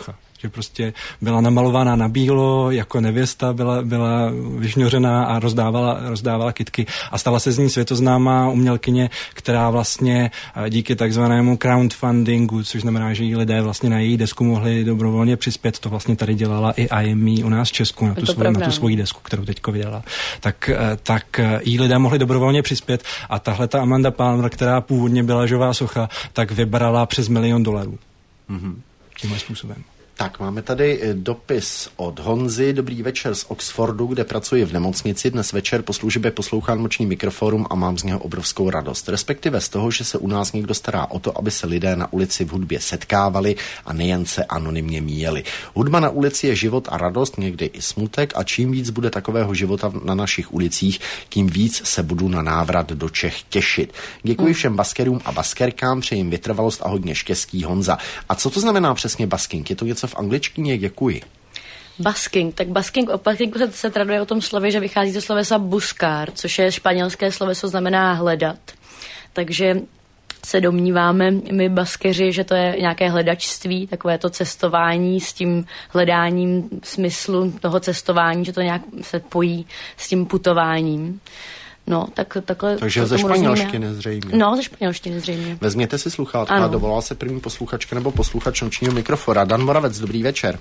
Speaker 3: že prostě byla namalovaná na bílo, jako nevěsta byla vyšňořená a rozdávala kytky a stala se z ní světoznámá umělkyně, která vlastně díky takzvanému crowdfundingu, což znamená, že jí lidé vlastně na její desku mohli dobrovolně přispět, to vlastně tady dělala i IME u nás v Česku na tu svoji desku, kterou teďko vydala. Tak jí lidé mohli dobrovolně přispět a tahle ta Amanda Palmer, která původně byla živá socha, tak vybrala přes $1 milion. Tímhle způsobem.
Speaker 1: Tak, máme tady dopis od Honzy. Dobrý večer z Oxfordu, kde pracuji v nemocnici. Dnes večer po službě poslouchám noční mikroforum a mám z něho obrovskou radost. Respektive z toho, že se u nás někdo stará o to, aby se lidé na ulici v hudbě setkávali a nejen se anonymně míjeli. Hudba na ulici je život a radost, někdy i smutek a čím víc bude takového života na našich ulicích, tím víc se budu na návrat do Čech těšit. Děkuji všem baskerům a baskerkám, přeji jim vytrvalost a hodně štěstí, Honza. A co to znamená přesně basking? Je to něco v angličtině? Děkuji.
Speaker 2: Basking. Tak basking, o baskingu se traduje o tom slově, že vychází ze slovesa buscar, což je španělské sloveso, znamená hledat. Takže se domníváme my baskeři, že to je nějaké hledačství, takové to cestování s tím hledáním smyslu toho cestování, že to nějak se pojí s tím putováním. No, takhle.
Speaker 1: Takže ze španělštiny zřejmě.
Speaker 2: No, ze španělštiny zřejmě.
Speaker 1: Vezměte si sluchátka a dovolala se první posluchačka nebo posluchač nočního mikrofona. Dan Moravec, dobrý večer.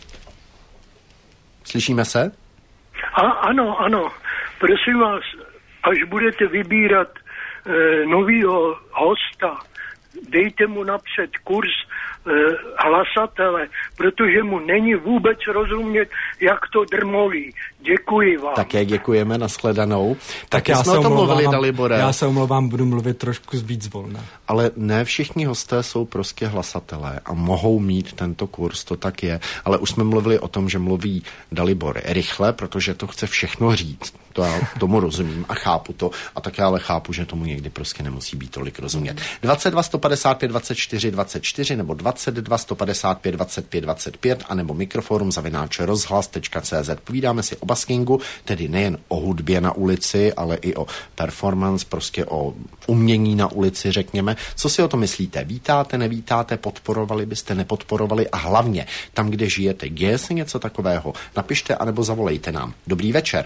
Speaker 1: Slyšíme se?
Speaker 6: Ano. Prosím vás, až budete vybírat novýho hosta, dejte mu napřed kurz hlasatele, protože mu není vůbec rozumět, jak to drmolí. Děkuji vám.
Speaker 1: Také děkujeme, nashledanou. Tak já jsme o tom mluvili, Dalibore.
Speaker 3: Já se omlouvám, budu mluvit trošku víc volna.
Speaker 1: Ale ne všichni hosté jsou prostě hlasatelé a mohou mít tento kurz, to tak je. Ale už jsme mluvili o tom, že mluví Dalibor rychle, protože to chce všechno říct. To já tomu rozumím a chápu to. A tak já ale chápu, že tomu někdy prostě nemusí být tolik rozumět. 22 155 24 24 nebo 22 155 25 25 a nebo mikroforum@rozhlas.cz. Povídáme si o baskingu, tedy nejen o hudbě na ulici, ale i o performance, prostě o umění na ulici, řekněme. Co si o to myslíte? Vítáte, nevítáte, podporovali byste, nepodporovali a hlavně tam, kde žijete, děje se něco takového? Napište anebo zavolejte nám. Dobrý večer.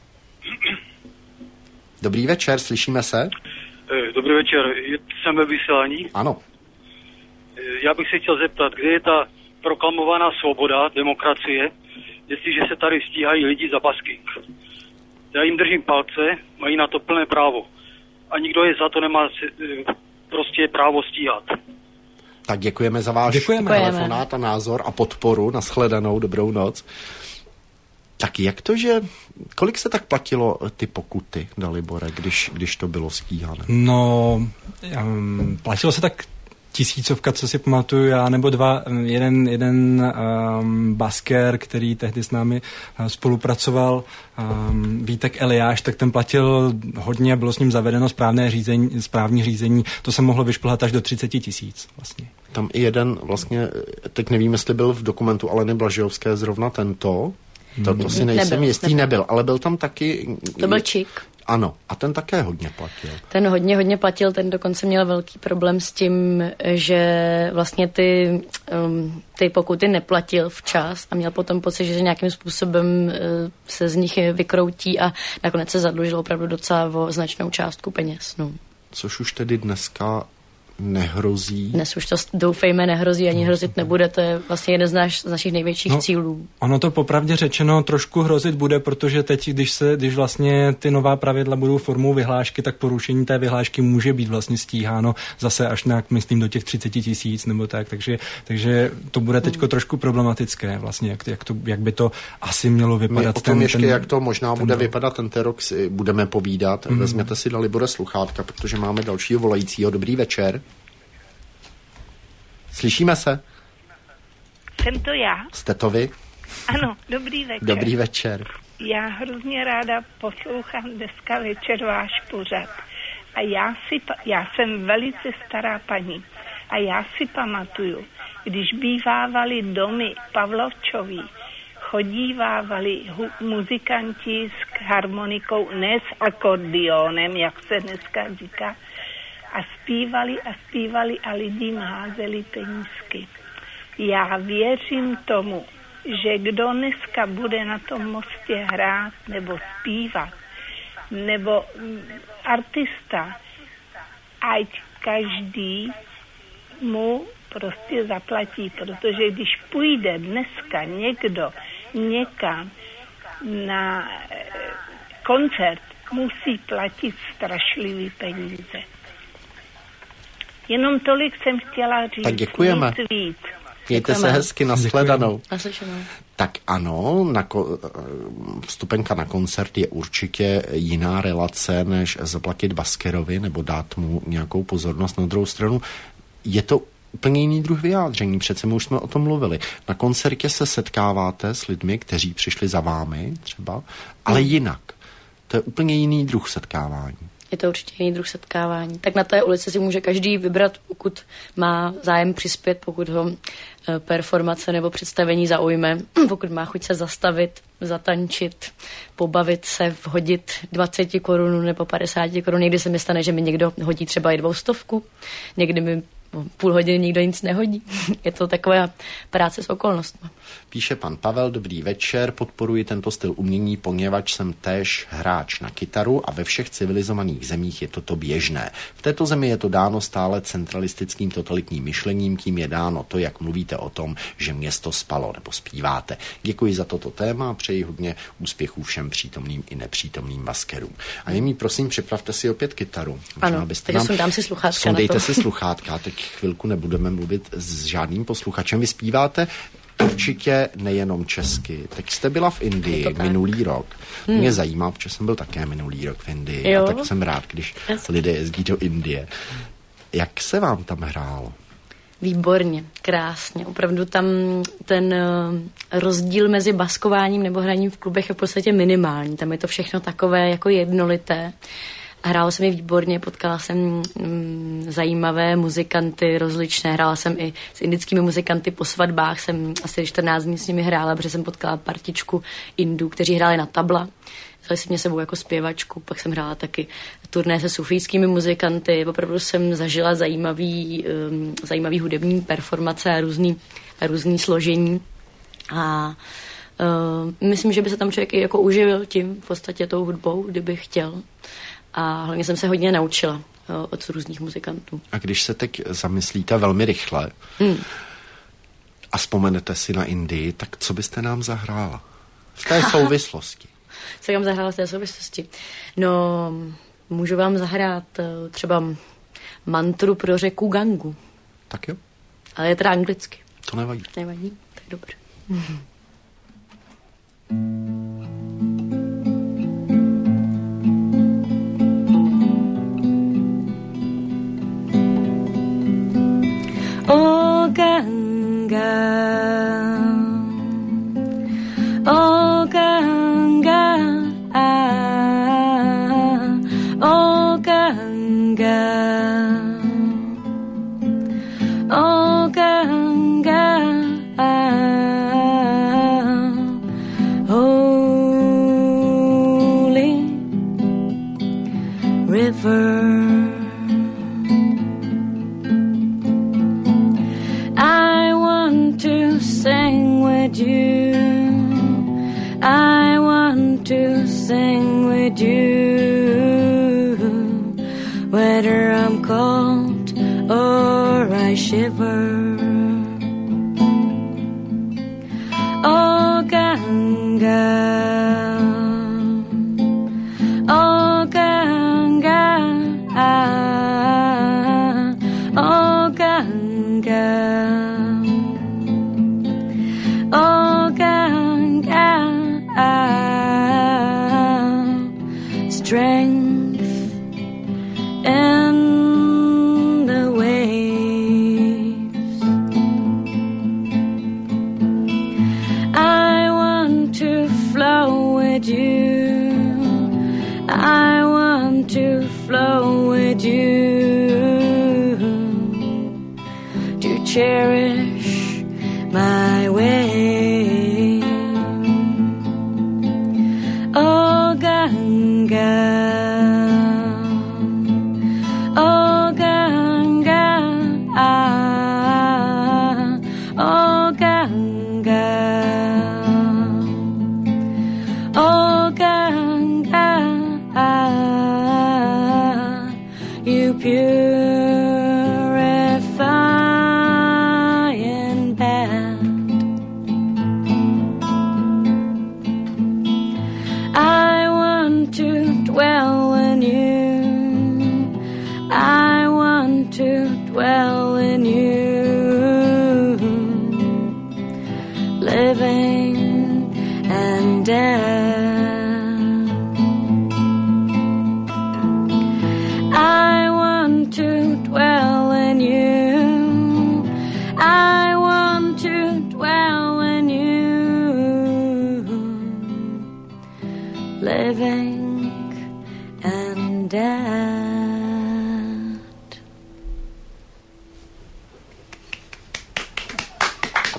Speaker 1: Dobrý večer, slyšíme se?
Speaker 7: Dobrý večer, jsem ve vysílání?
Speaker 1: Ano.
Speaker 7: Já bych se chtěl zeptat, kde je ta proklamovaná svoboda, demokracie, jestliže se tady stíhají lidi za basking. Já jim držím palce, mají na to plné právo. A nikdo je za to nemá prostě právo stíhat.
Speaker 1: Tak děkujeme za váš telefonát a názor a podporu. Nashledanou, dobrou noc. Tak jak to, že... Kolik se tak platilo ty pokuty, Dalibore, když to bylo stíhané?
Speaker 3: No, platilo se tak 1000, co si pamatuju já, nebo dva. Jeden basker, který tehdy s námi spolupracoval, Vítek Eliáš, tak ten platil hodně, bylo s ním zavedeno správní řízení, to se mohlo vyšplhat až do 30 000 vlastně.
Speaker 1: Tam i jeden vlastně, teď nevím, jestli byl v dokumentu Aleny Blažejovské zrovna tento, to si nejsem jistý, nebyl, ale byl tam taky...
Speaker 2: To byl Čik.
Speaker 1: Ano, a ten také hodně platil.
Speaker 2: Ten hodně platil, ten dokonce měl velký problém s tím, že vlastně ty pokuty neplatil včas a měl potom pocit, že nějakým způsobem se z nich vykroutí a nakonec se zadlužil opravdu docela o značnou částku peněz. No.
Speaker 1: Což už tedy dneska nehrozí.
Speaker 2: Dnes už to doufejme nehrozí, ani hrozit nebude, to je vlastně jeden z našich největších cílů.
Speaker 3: Ono to popravdě řečeno trošku hrozit bude, protože teď, když vlastně ty nová pravidla budou formou vyhlášky, tak porušení té vyhlášky může být vlastně stíháno zase až nějak, myslím, do těch 30 000 nebo tak, takže to bude teďko trošku problematické vlastně, jak by to asi mělo vypadat.
Speaker 1: My o tom ještě, jak to možná bude vypadat ten rok, si budeme povídat. Vezměte si, Dalibore, sluchátka, protože máme dalšího volajícího. Dobrý večer. Slyšíme se?
Speaker 8: Jsem to já.
Speaker 1: Jste to vy?
Speaker 8: Ano, dobrý večer.
Speaker 1: Dobrý večer.
Speaker 8: Já hrozně ráda poslouchám dneska večer váš pořad. A já jsem velice stará paní. A já si pamatuju, když bývávali domy Pavlovčoví, chodívávali muzikanti s harmonikou, ne s akordionem, jak se dneska říká, a zpívali a lidi házeli penízky. Já věřím tomu, že kdo dneska bude na tom mostě hrát nebo zpívat, nebo artista, ať každý mu prostě zaplatí, protože když půjde dneska někdo někam na koncert, musí platit strašlivý peníze. Jenom tolik jsem chtěla říct.
Speaker 1: Tak děkujeme.
Speaker 8: Víc.
Speaker 1: Mějte se hezky, nashledanou.
Speaker 2: Naslyšenou.
Speaker 1: Tak ano, vstupenka na koncert je určitě jiná relace, než zaplatit baskerovi nebo dát mu nějakou pozornost. Na druhou stranu je to úplně jiný druh vyjádření, přece my už jsme o tom mluvili. Na koncertě se setkáváte s lidmi, kteří přišli za vámi třeba, ale jinak. To je úplně jiný druh setkávání.
Speaker 2: Je to určitě jiný druh setkávání. Tak na té ulici si může každý vybrat, pokud má zájem přispět, pokud ho performace nebo představení zaujme, pokud má chuť se zastavit, zatančit, pobavit se, vhodit 20 korun nebo 50 korun. Někdy se mi stane, že mi někdo hodí třeba i 200, někdy mi půl hodiny nikdo nic nehodí. Je to taková práce s okolnostmi.
Speaker 1: Píše pan Pavel, dobrý večer, podporuji tento styl umění, poněvadž jsem též hráč na kytaru a ve všech civilizovaných zemích je toto běžné. V této zemi je to dáno stále centralistickým totalitním myšlením, tím je dáno to, jak mluvíte o tom, že město spalo nebo zpíváte. Děkuji za toto téma a přeji hodně úspěchů všem přítomným i nepřítomným baskerům. A Jimí, prosím, připravte si opět kytaru.
Speaker 2: Ano, takže sundám si sluchátka.
Speaker 1: Sundejte si sluchátka, teď chvilku nebudeme mluvit s žádným posluchačem. Vy zpíváte určitě nejenom česky. Teď jste byla v Indii minulý rok. Mě zajímá, protože jsem byl také minulý rok v Indii. A tak jsem rád, když lidé jezdí do Indie. Jak se vám tam hrálo?
Speaker 2: Výborně, krásně. Opravdu tam ten rozdíl mezi baskováním nebo hraním v klubech je v podstatě minimální. Tam je to všechno takové jako jednolité. Hrála jsem je výborně, potkala jsem zajímavé muzikanty, rozličné. Hrála jsem i s indickými muzikanty po svatbách. Jsem asi 14 dní s nimi hrála, protože jsem potkala partičku Indů, kteří hráli na tabla. Vzali si mě sebou jako zpěvačku, pak jsem hrála taky turné se sufijskými muzikanty. Opravdu jsem zažila zajímavý hudební performace a různý složení. A myslím, že by se tam člověk i jako uživil tím v podstatě tou hudbou, kdyby chtěl. A hlavně jsem se hodně naučila od různých muzikantů. A
Speaker 1: když se teď zamyslíte velmi rychle a vzpomenete si na Indii, tak co byste nám zahrála v té souvislosti?
Speaker 2: Co vám zahrála v té souvislosti? No, můžu vám zahrát třeba mantru pro řeku Gangu.
Speaker 1: Tak jo.
Speaker 2: Ale je teda anglicky.
Speaker 1: To nevadí.
Speaker 2: Nevadí? Tak dobře. O Ganga, O Ganga, O Ganga, O Ganga, holy river. I want to sing with you, whether I'm cold or I shiver. Oh Ganga, oh Ganga, oh Ganga. Oh Ganga, strength in the waves. I want to flow with you. I want to flow with you, to cherish my way. Oh Ganga, oh Ganga, oh Ganga.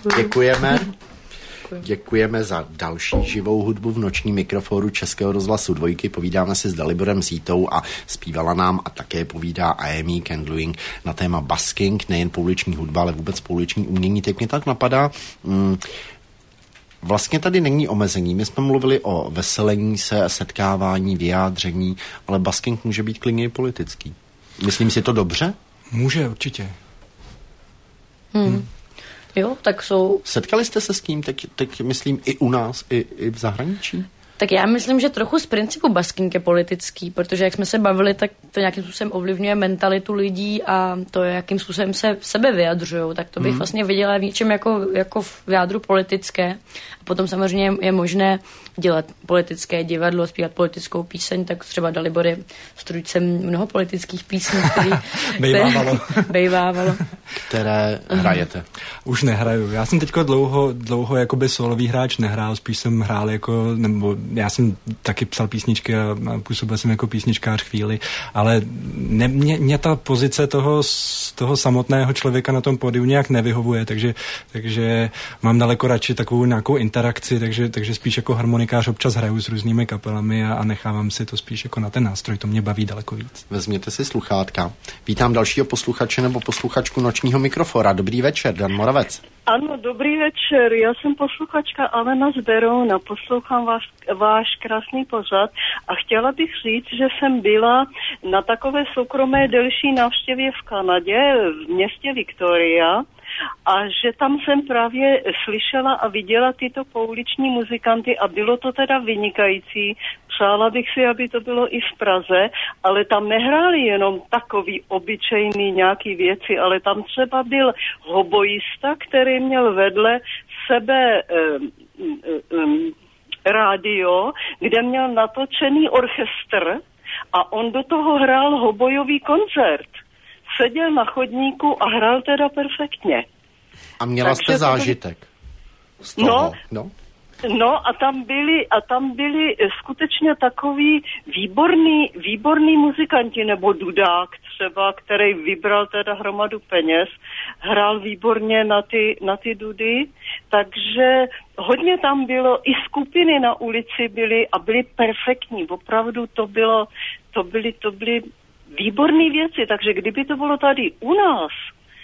Speaker 1: Děkujeme. Děkujeme za další živou hudbu v nočním mikrofonu Českého rozhlasu Dvojky. Povídáme si s Daliborem Zítou a zpívala nám a také povídá Amy Candling na téma basking, nejen pouliční hudba, ale vůbec pouliční umění. Teď mě tak napadá, vlastně tady není omezení. My jsme mluvili o veselení se, setkávání, vyjádření, ale basking může být klidně i politický. Myslím si to dobře?
Speaker 3: Může, určitě.
Speaker 2: Jo, tak jsou...
Speaker 1: Setkali jste se s tím teď myslím i u nás, i v zahraničí?
Speaker 2: Tak já myslím, že trochu z principu basking je politický, protože jak jsme se bavili, tak to nějakým způsobem ovlivňuje mentalitu lidí a to, jakým způsobem se sebe vyjadřují. Tak to bych vlastně viděla v něčem jako v jádru politické. A potom samozřejmě je možné dělat politické divadlo, zpívat politickou píseň, tak třeba Dalibor je strůjcem mnoho politických písní, které bejvávalo.
Speaker 1: Které hrajete?
Speaker 3: Už nehraju. Já jsem teďko dlouho jakoby solový hráč nehrál, spíš jsem hrál nebo já jsem taky psal písničky a působil jsem jako písničkář chvíli, ale mě ta pozice toho samotného člověka na tom pódiu nějak nevyhovuje, takže mám daleko radši takovou nějakou interakci, takže spíš jako harmonikář občas hraju s různými kapelami a nechávám si to spíš jako na ten nástroj, to mě baví daleko víc.
Speaker 1: Vezměte si sluchátka. Vítám dalšího posluchače nebo posluchačku nočního mikrofora. Dobrý večer, Dan Moravec.
Speaker 9: Ano, dobrý večer. Já jsem posluchačka Alena z Berouna. Poslouchám váš krásný pořad a chtěla bych říct, že jsem byla na takové soukromé delší návštěvě v Kanadě, v městě Victoria, a že tam jsem právě slyšela a viděla tyto pouliční muzikanty a bylo to teda vynikající. Přála bych si, aby to bylo i v Praze, ale tam nehráli jenom takový obyčejný nějaký věci, ale tam třeba byl hoboista, který měl vedle sebe rádio, kde měl natočený orchestr a on do toho hrál hobojový koncert. Seděl na chodníku a hrál teda perfektně.
Speaker 1: A měla jste zážitek z toho?
Speaker 9: No a tam byli skutečně takový výborný muzikanti, nebo dudák třeba, který vybral teda hromadu peněz, hrál výborně na ty dudy, takže hodně tam bylo, i skupiny na ulici byly a byly perfektní, opravdu to byly výborné věci, takže kdyby to bylo tady u nás,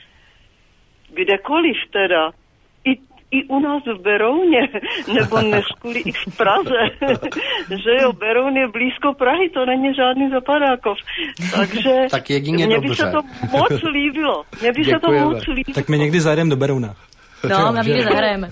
Speaker 9: kdekoliv teda, i u nás v Berouně, nebo neskuli i v Praze, že jo, Beroun je blízko Prahy, to není žádný Zapadákov, takže
Speaker 1: tak jedině
Speaker 9: mně by se to moc líbilo.
Speaker 3: Tak my někdy zajdeme do Berouna.
Speaker 2: No, my někdy zahrajeme.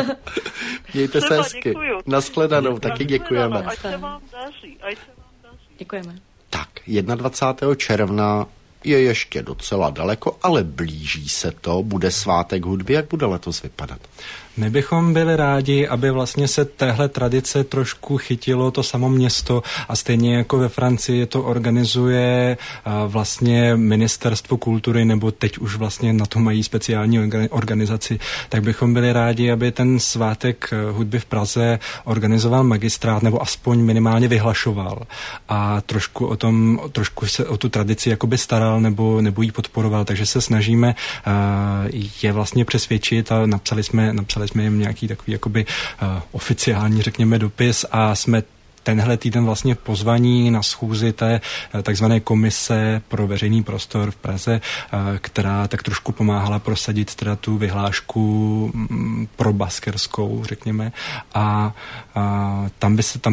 Speaker 1: Mějte se hezky. Nashledanou, taky děkujeme.
Speaker 9: Ať se vám daří.
Speaker 2: Děkujeme.
Speaker 1: Tak, 21. června je ještě docela daleko, ale blíží se to. Bude svátek hudby, jak bude letos vypadat?
Speaker 3: My bychom byli rádi, aby vlastně se téhle tradice trošku chytilo to samo město a stejně jako ve Francii to organizuje vlastně Ministerstvo kultury, nebo teď už vlastně na to mají speciální organizaci, tak bychom byli rádi, aby ten svátek hudby v Praze organizoval magistrát, nebo aspoň minimálně vyhlašoval a trošku se o tu tradici jakoby staral nebo ji podporoval, takže se snažíme je vlastně přesvědčit a napsali jsme jim nějaký takový jakoby oficiální, řekněme, dopis a jsme tenhle týden vlastně pozvaní na schůzi té takzvané komise pro veřejný prostor v Praze, která tak trošku pomáhala prosadit teda tu vyhlášku pro baskerskou, řekněme. A tam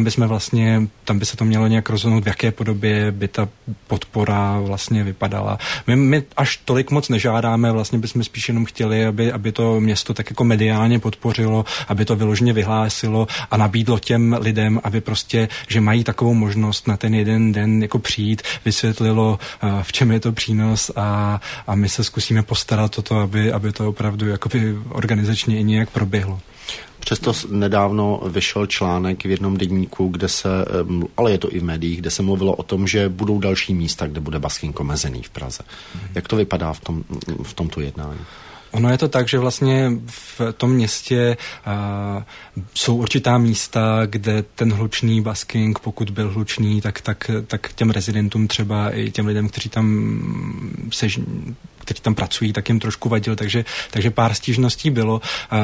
Speaker 3: by se to mělo nějak rozhodnout, v jaké podobě by ta podpora vlastně vypadala. My až tolik moc nežádáme, vlastně bychom spíš jenom chtěli, aby to město tak jako mediálně podpořilo, aby to vyloženě vyhlásilo a nabídlo těm lidem, aby prostě, že mají takovou možnost na ten jeden den jako přijít, vysvětlilo, v čem je to přínos a my se zkusíme postarat o to, aby to opravdu jakoby organizačně i nějak proběhlo.
Speaker 1: Přesto nedávno vyšel článek v jednom deníku, ale je to i v médiích, kde se mluvilo o tom, že budou další místa, kde bude basking omezený v Praze. Jak to vypadá v tomto jednání?
Speaker 3: Ono je to tak, že vlastně v tom městě jsou určitá místa, kde ten hlučný basking, pokud byl hlučný, tak těm rezidentům třeba i těm lidem, kteří tam pracují, tak jim trošku vadil, takže pár stížností bylo.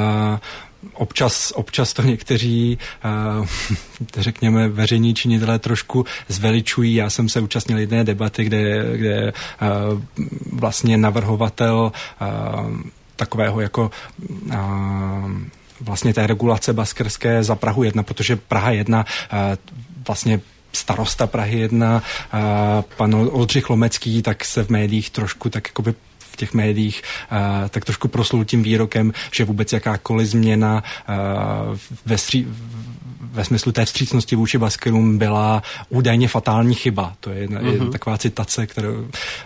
Speaker 3: Občas to někteří, řekněme, veřejní činitelé trošku zveličují. Já jsem se účastnil jedné debaty, kde vlastně navrhovatel takového jako vlastně té regulace baskerské za Prahu 1, protože Praha 1 vlastně starosta Prahy 1, pan Oldřich Lomecký, tak se v médiích trošku tak jakoby v těch médiích tak trošku proslul tím výrokem, že vůbec jakákoliv změna ve smyslu té vstřícnosti vůči baskerům byla údajně fatální chyba. To je taková citace, kterou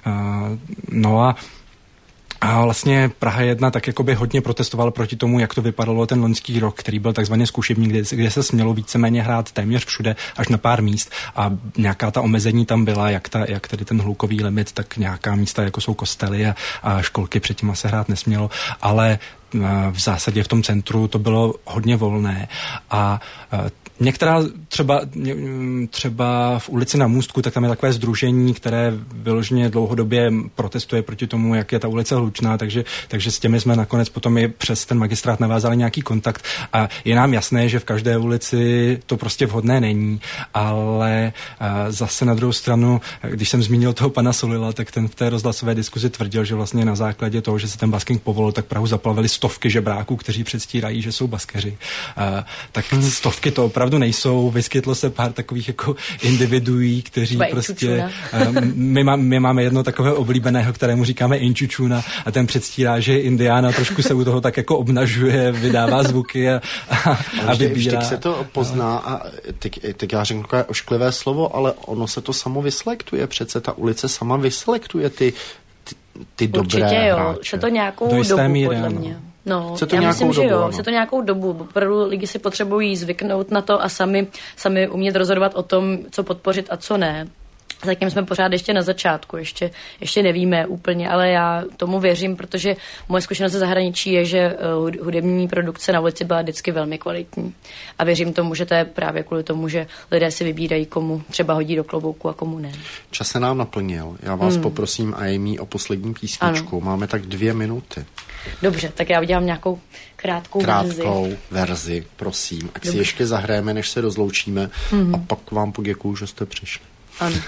Speaker 3: a vlastně Praha 1 tak jakoby hodně protestovala proti tomu, jak to vypadalo ten loňský rok, který byl takzvaně zkušební, kde se smělo víceméně hrát téměř všude až na pár míst a nějaká ta omezení tam byla, jak tady ten hlukový limit, tak nějaká místa, jako jsou kostely a školky, předtím se hrát nesmělo, ale v zásadě v tom centru to bylo hodně volné a některá třeba v ulici Na Můstku, tak tam je takové sdružení, které vyloženě dlouhodobě protestuje proti tomu, jak je ta ulice hlučná, takže s těmi jsme nakonec potom i přes ten magistrát navázali nějaký kontakt a je nám jasné, že v každé ulici to prostě vhodné není, ale zase na druhou stranu, když jsem zmínil toho pana Solila, tak ten v té rozhlasové diskuzi tvrdil, že vlastně na základě toho, že se ten basking povolil, tak Prahu zaplavili stovky žebráků, kteří předstírají, že jsou baskeři. Tak stovky to opravdu nejsou, vyskytlo se pár takových jako individuí, kteří prostě... My máme jedno takového oblíbeného, kterému říkáme Inčučuna a ten předstírá, že je indián a trošku se u toho tak jako obnažuje, vydává zvuky a vybírá. Vždyť
Speaker 1: se to pozná a teď já řeknu takové ošklivé slovo, ale ono se to samo vyselektuje, přece ta ulice sama vyselektuje ty dobré
Speaker 2: určitě jo,
Speaker 1: hráče.
Speaker 2: Se to nějakou dobu, podle mě. No, já myslím, že jo, se to nějakou dobu. Opravdu lidi si potřebují zvyknout na to a sami umět rozhodovat o tom, co podpořit a co ne. Zatím jsme pořád ještě na začátku, ještě nevíme úplně, ale já tomu věřím, protože moje zkušenost ze zahraničí je, že hudební produkce na ulici byla vždycky velmi kvalitní. A věřím tomu, že to je právě kvůli tomu, že lidé si vybírají, komu třeba hodí do klobouku a komu ne.
Speaker 1: Čas se nám naplnil. Já vás poprosím, Amy, o poslední písničku. Ano. Máme tak 2 minuty.
Speaker 2: Dobře, tak já udělám nějakou krátkou
Speaker 1: verzi, prosím. Ať si ještě zahrajeme, než se rozloučíme a pak vám poděkuju, že jste přišli.
Speaker 2: Ano.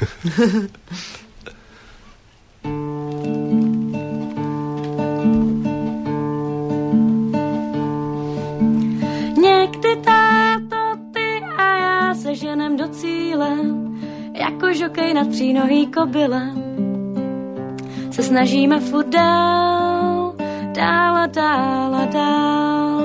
Speaker 2: Někdy táto, ty a já se ženem do cíle, jako žokej nad přínohý kobyle. Se snažíme furt dál a dál.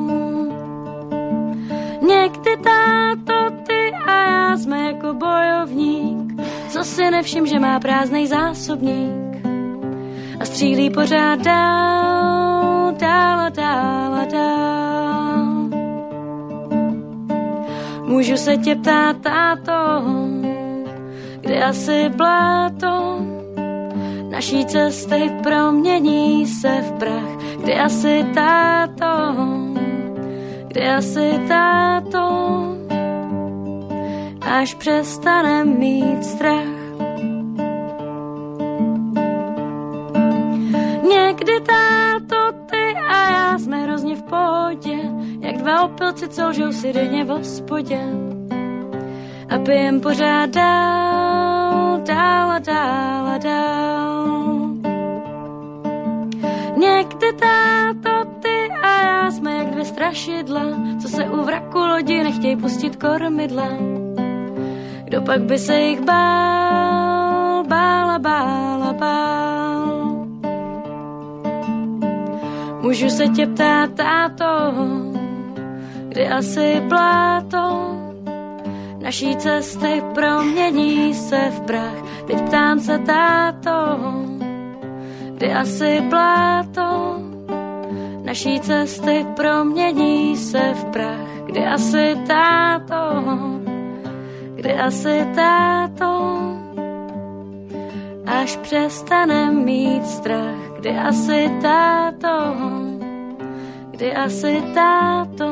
Speaker 2: Někdy táto, ty a já jsme jako bojovník, co si nevšim, že má prázdnej zásobník a střílí pořád dál a dál. Můžu se tě ptát, táto, kde asi bláto naší cesty promění se v prach, kde asi táto, až přestanem mít strach. Někdy táto, ty a já jsme hrozně v pohodě, jak dva opilci, co lžou si denně v hospodě. A pijem pořád dál a dál. Někdy táto, ty a já jsme jak 2 strašidla, co se u vraku lodi nechtějí pustit kormidla. Kdo pak by se jich bál. Můžu se tě ptát, táto, kdy asi bláto naší cesty promění se v prach. Teď ptám se, táto, kdy asi bláto naší cesty promění se v prach. Kdy asi táto, až přestanem mít strach. Kdy asi táto,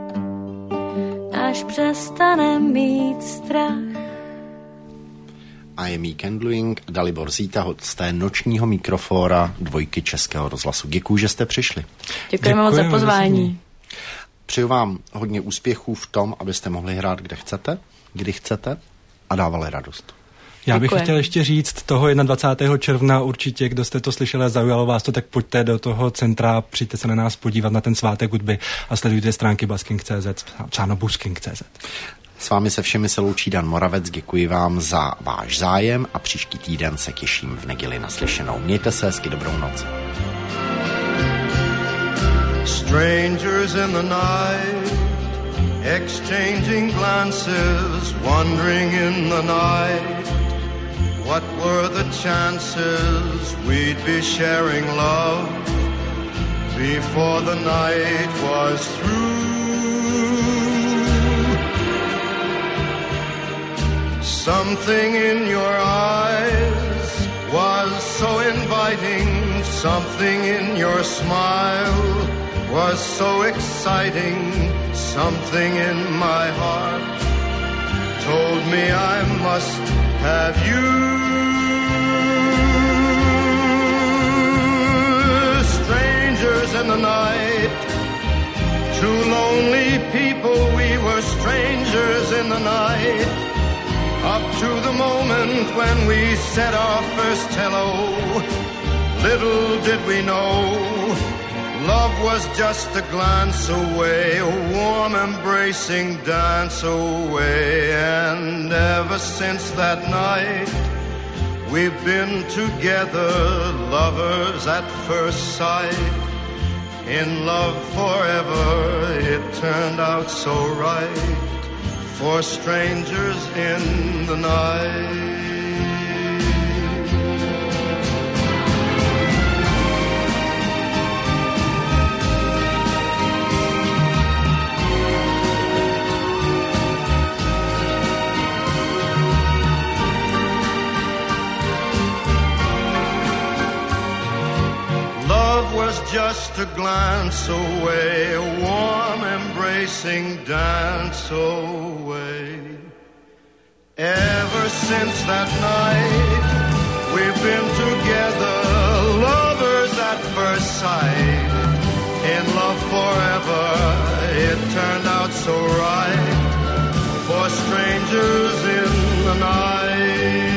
Speaker 2: až přestanem mít strach.
Speaker 1: I Am Candling, Dalibor Zíta z té nočního mikrofóra Dvojky Českého rozhlasu. Děkuji, že jste přišli.
Speaker 2: Děkujeme moc za pozvání.
Speaker 1: Přeju vám hodně úspěchů v tom, abyste mohli hrát kde chcete, kdy chcete a dávali radost.
Speaker 3: Já bych chtěl ještě říct, toho 21. června určitě, kdo jste to slyšeli a zaujalo vás to, tak pojďte do toho centra, přijďte se na nás podívat na ten svátek hudby a sledujte stránky busking.cz, psáno busking.cz.
Speaker 1: S vámi se všemi se loučí Dan Moravec, děkuji vám za váš zájem a příští týden se těším v neděli naslyšenou. Mějte se hezky, dobrou noc.
Speaker 10: Strangers in the night, exchanging glances, wandering in the night. What were the chances we'd be sharing love before the night was through? Something in your eyes was so inviting, something in your smile was so exciting, something in my heart told me I must have you. Strangers in the night, two lonely people, we were strangers in the night, up to the moment when we said our first hello. Little did we know, love was just a glance away, a warm embracing dance away. And ever since that night, we've been together, lovers at first sight. In love forever, it turned out so right, for strangers in the night. Just a glance away, a warm embracing dance away. Ever since that night, we've been together, lovers at first sight. In love forever, it turned out so right, for strangers in the night.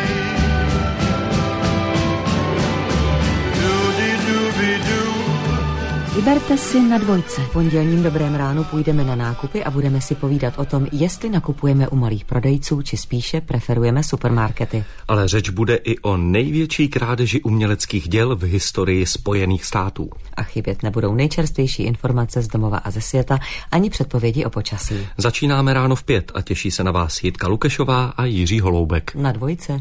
Speaker 11: Vyberte si na Dvojce. V pondělním Dobrém ránu půjdeme na nákupy a budeme si povídat o tom, jestli nakupujeme u malých prodejců, či spíše preferujeme supermarkety.
Speaker 12: Ale řeč bude i o největší krádeži uměleckých děl v historii Spojených států.
Speaker 11: A chybět nebudou nejčerstvější informace z domova a ze světa, ani předpovědi o počasí.
Speaker 12: Začínáme ráno v 5 a těší se na vás Jitka Lukešová a Jiří Holoubek.
Speaker 11: Na Dvojce.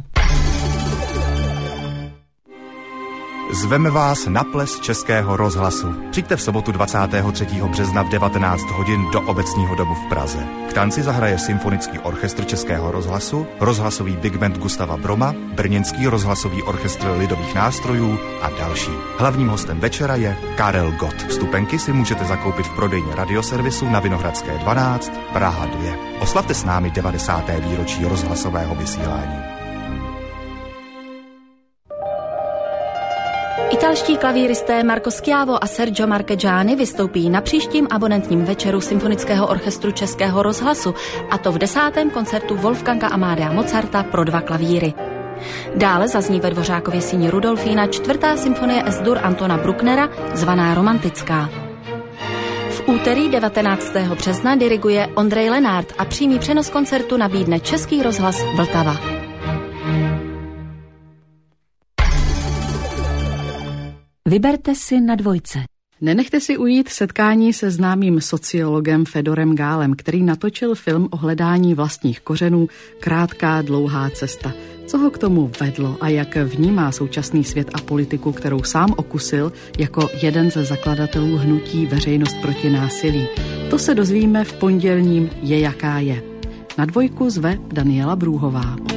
Speaker 13: Zveme vás na ples Českého rozhlasu. Přijďte v sobotu 23. března v 19 hodin do Obecního domu v Praze. K tanci zahraje Symfonický orchestr Českého rozhlasu, rozhlasový big band Gustava Broma, Brněnský rozhlasový orchestr lidových nástrojů a další. Hlavním hostem večera je Karel Gott. Vstupenky si můžete zakoupit v prodejně Radioservisu na Vinohradské 12, Praha 2. Oslavte s námi 90. výročí rozhlasového vysílání.
Speaker 14: Italští klavíristé Marco Schiavo a Sergio Marchegiani vystoupí na příštím abonentním večeru Symfonického orchestru Českého rozhlasu, a to v 10. koncertu Wolfganga Amadea Mozarta pro 2 klavíry. Dále zazní ve Dvořákově síni Rudolfína 4. symfonie S-dur Antona Brucknera zvaná Romantická. V úterý 19. března diriguje Ondrej Lenart a přímý přenos koncertu nabídne Český rozhlas Vltava.
Speaker 11: Vyberte si na Dvojce.
Speaker 15: Nenechte si ujít setkání se známým sociologem Fedorem Gálem, který natočil film o hledání vlastních kořenů Krátká dlouhá cesta. Co ho k tomu vedlo a jak vnímá současný svět a politiku, kterou sám okusil jako jeden ze zakladatelů hnutí Veřejnost proti násilí. To se dozvíme v pondělním Je jaká je. Na Dvojku zve Daniela Brůhová.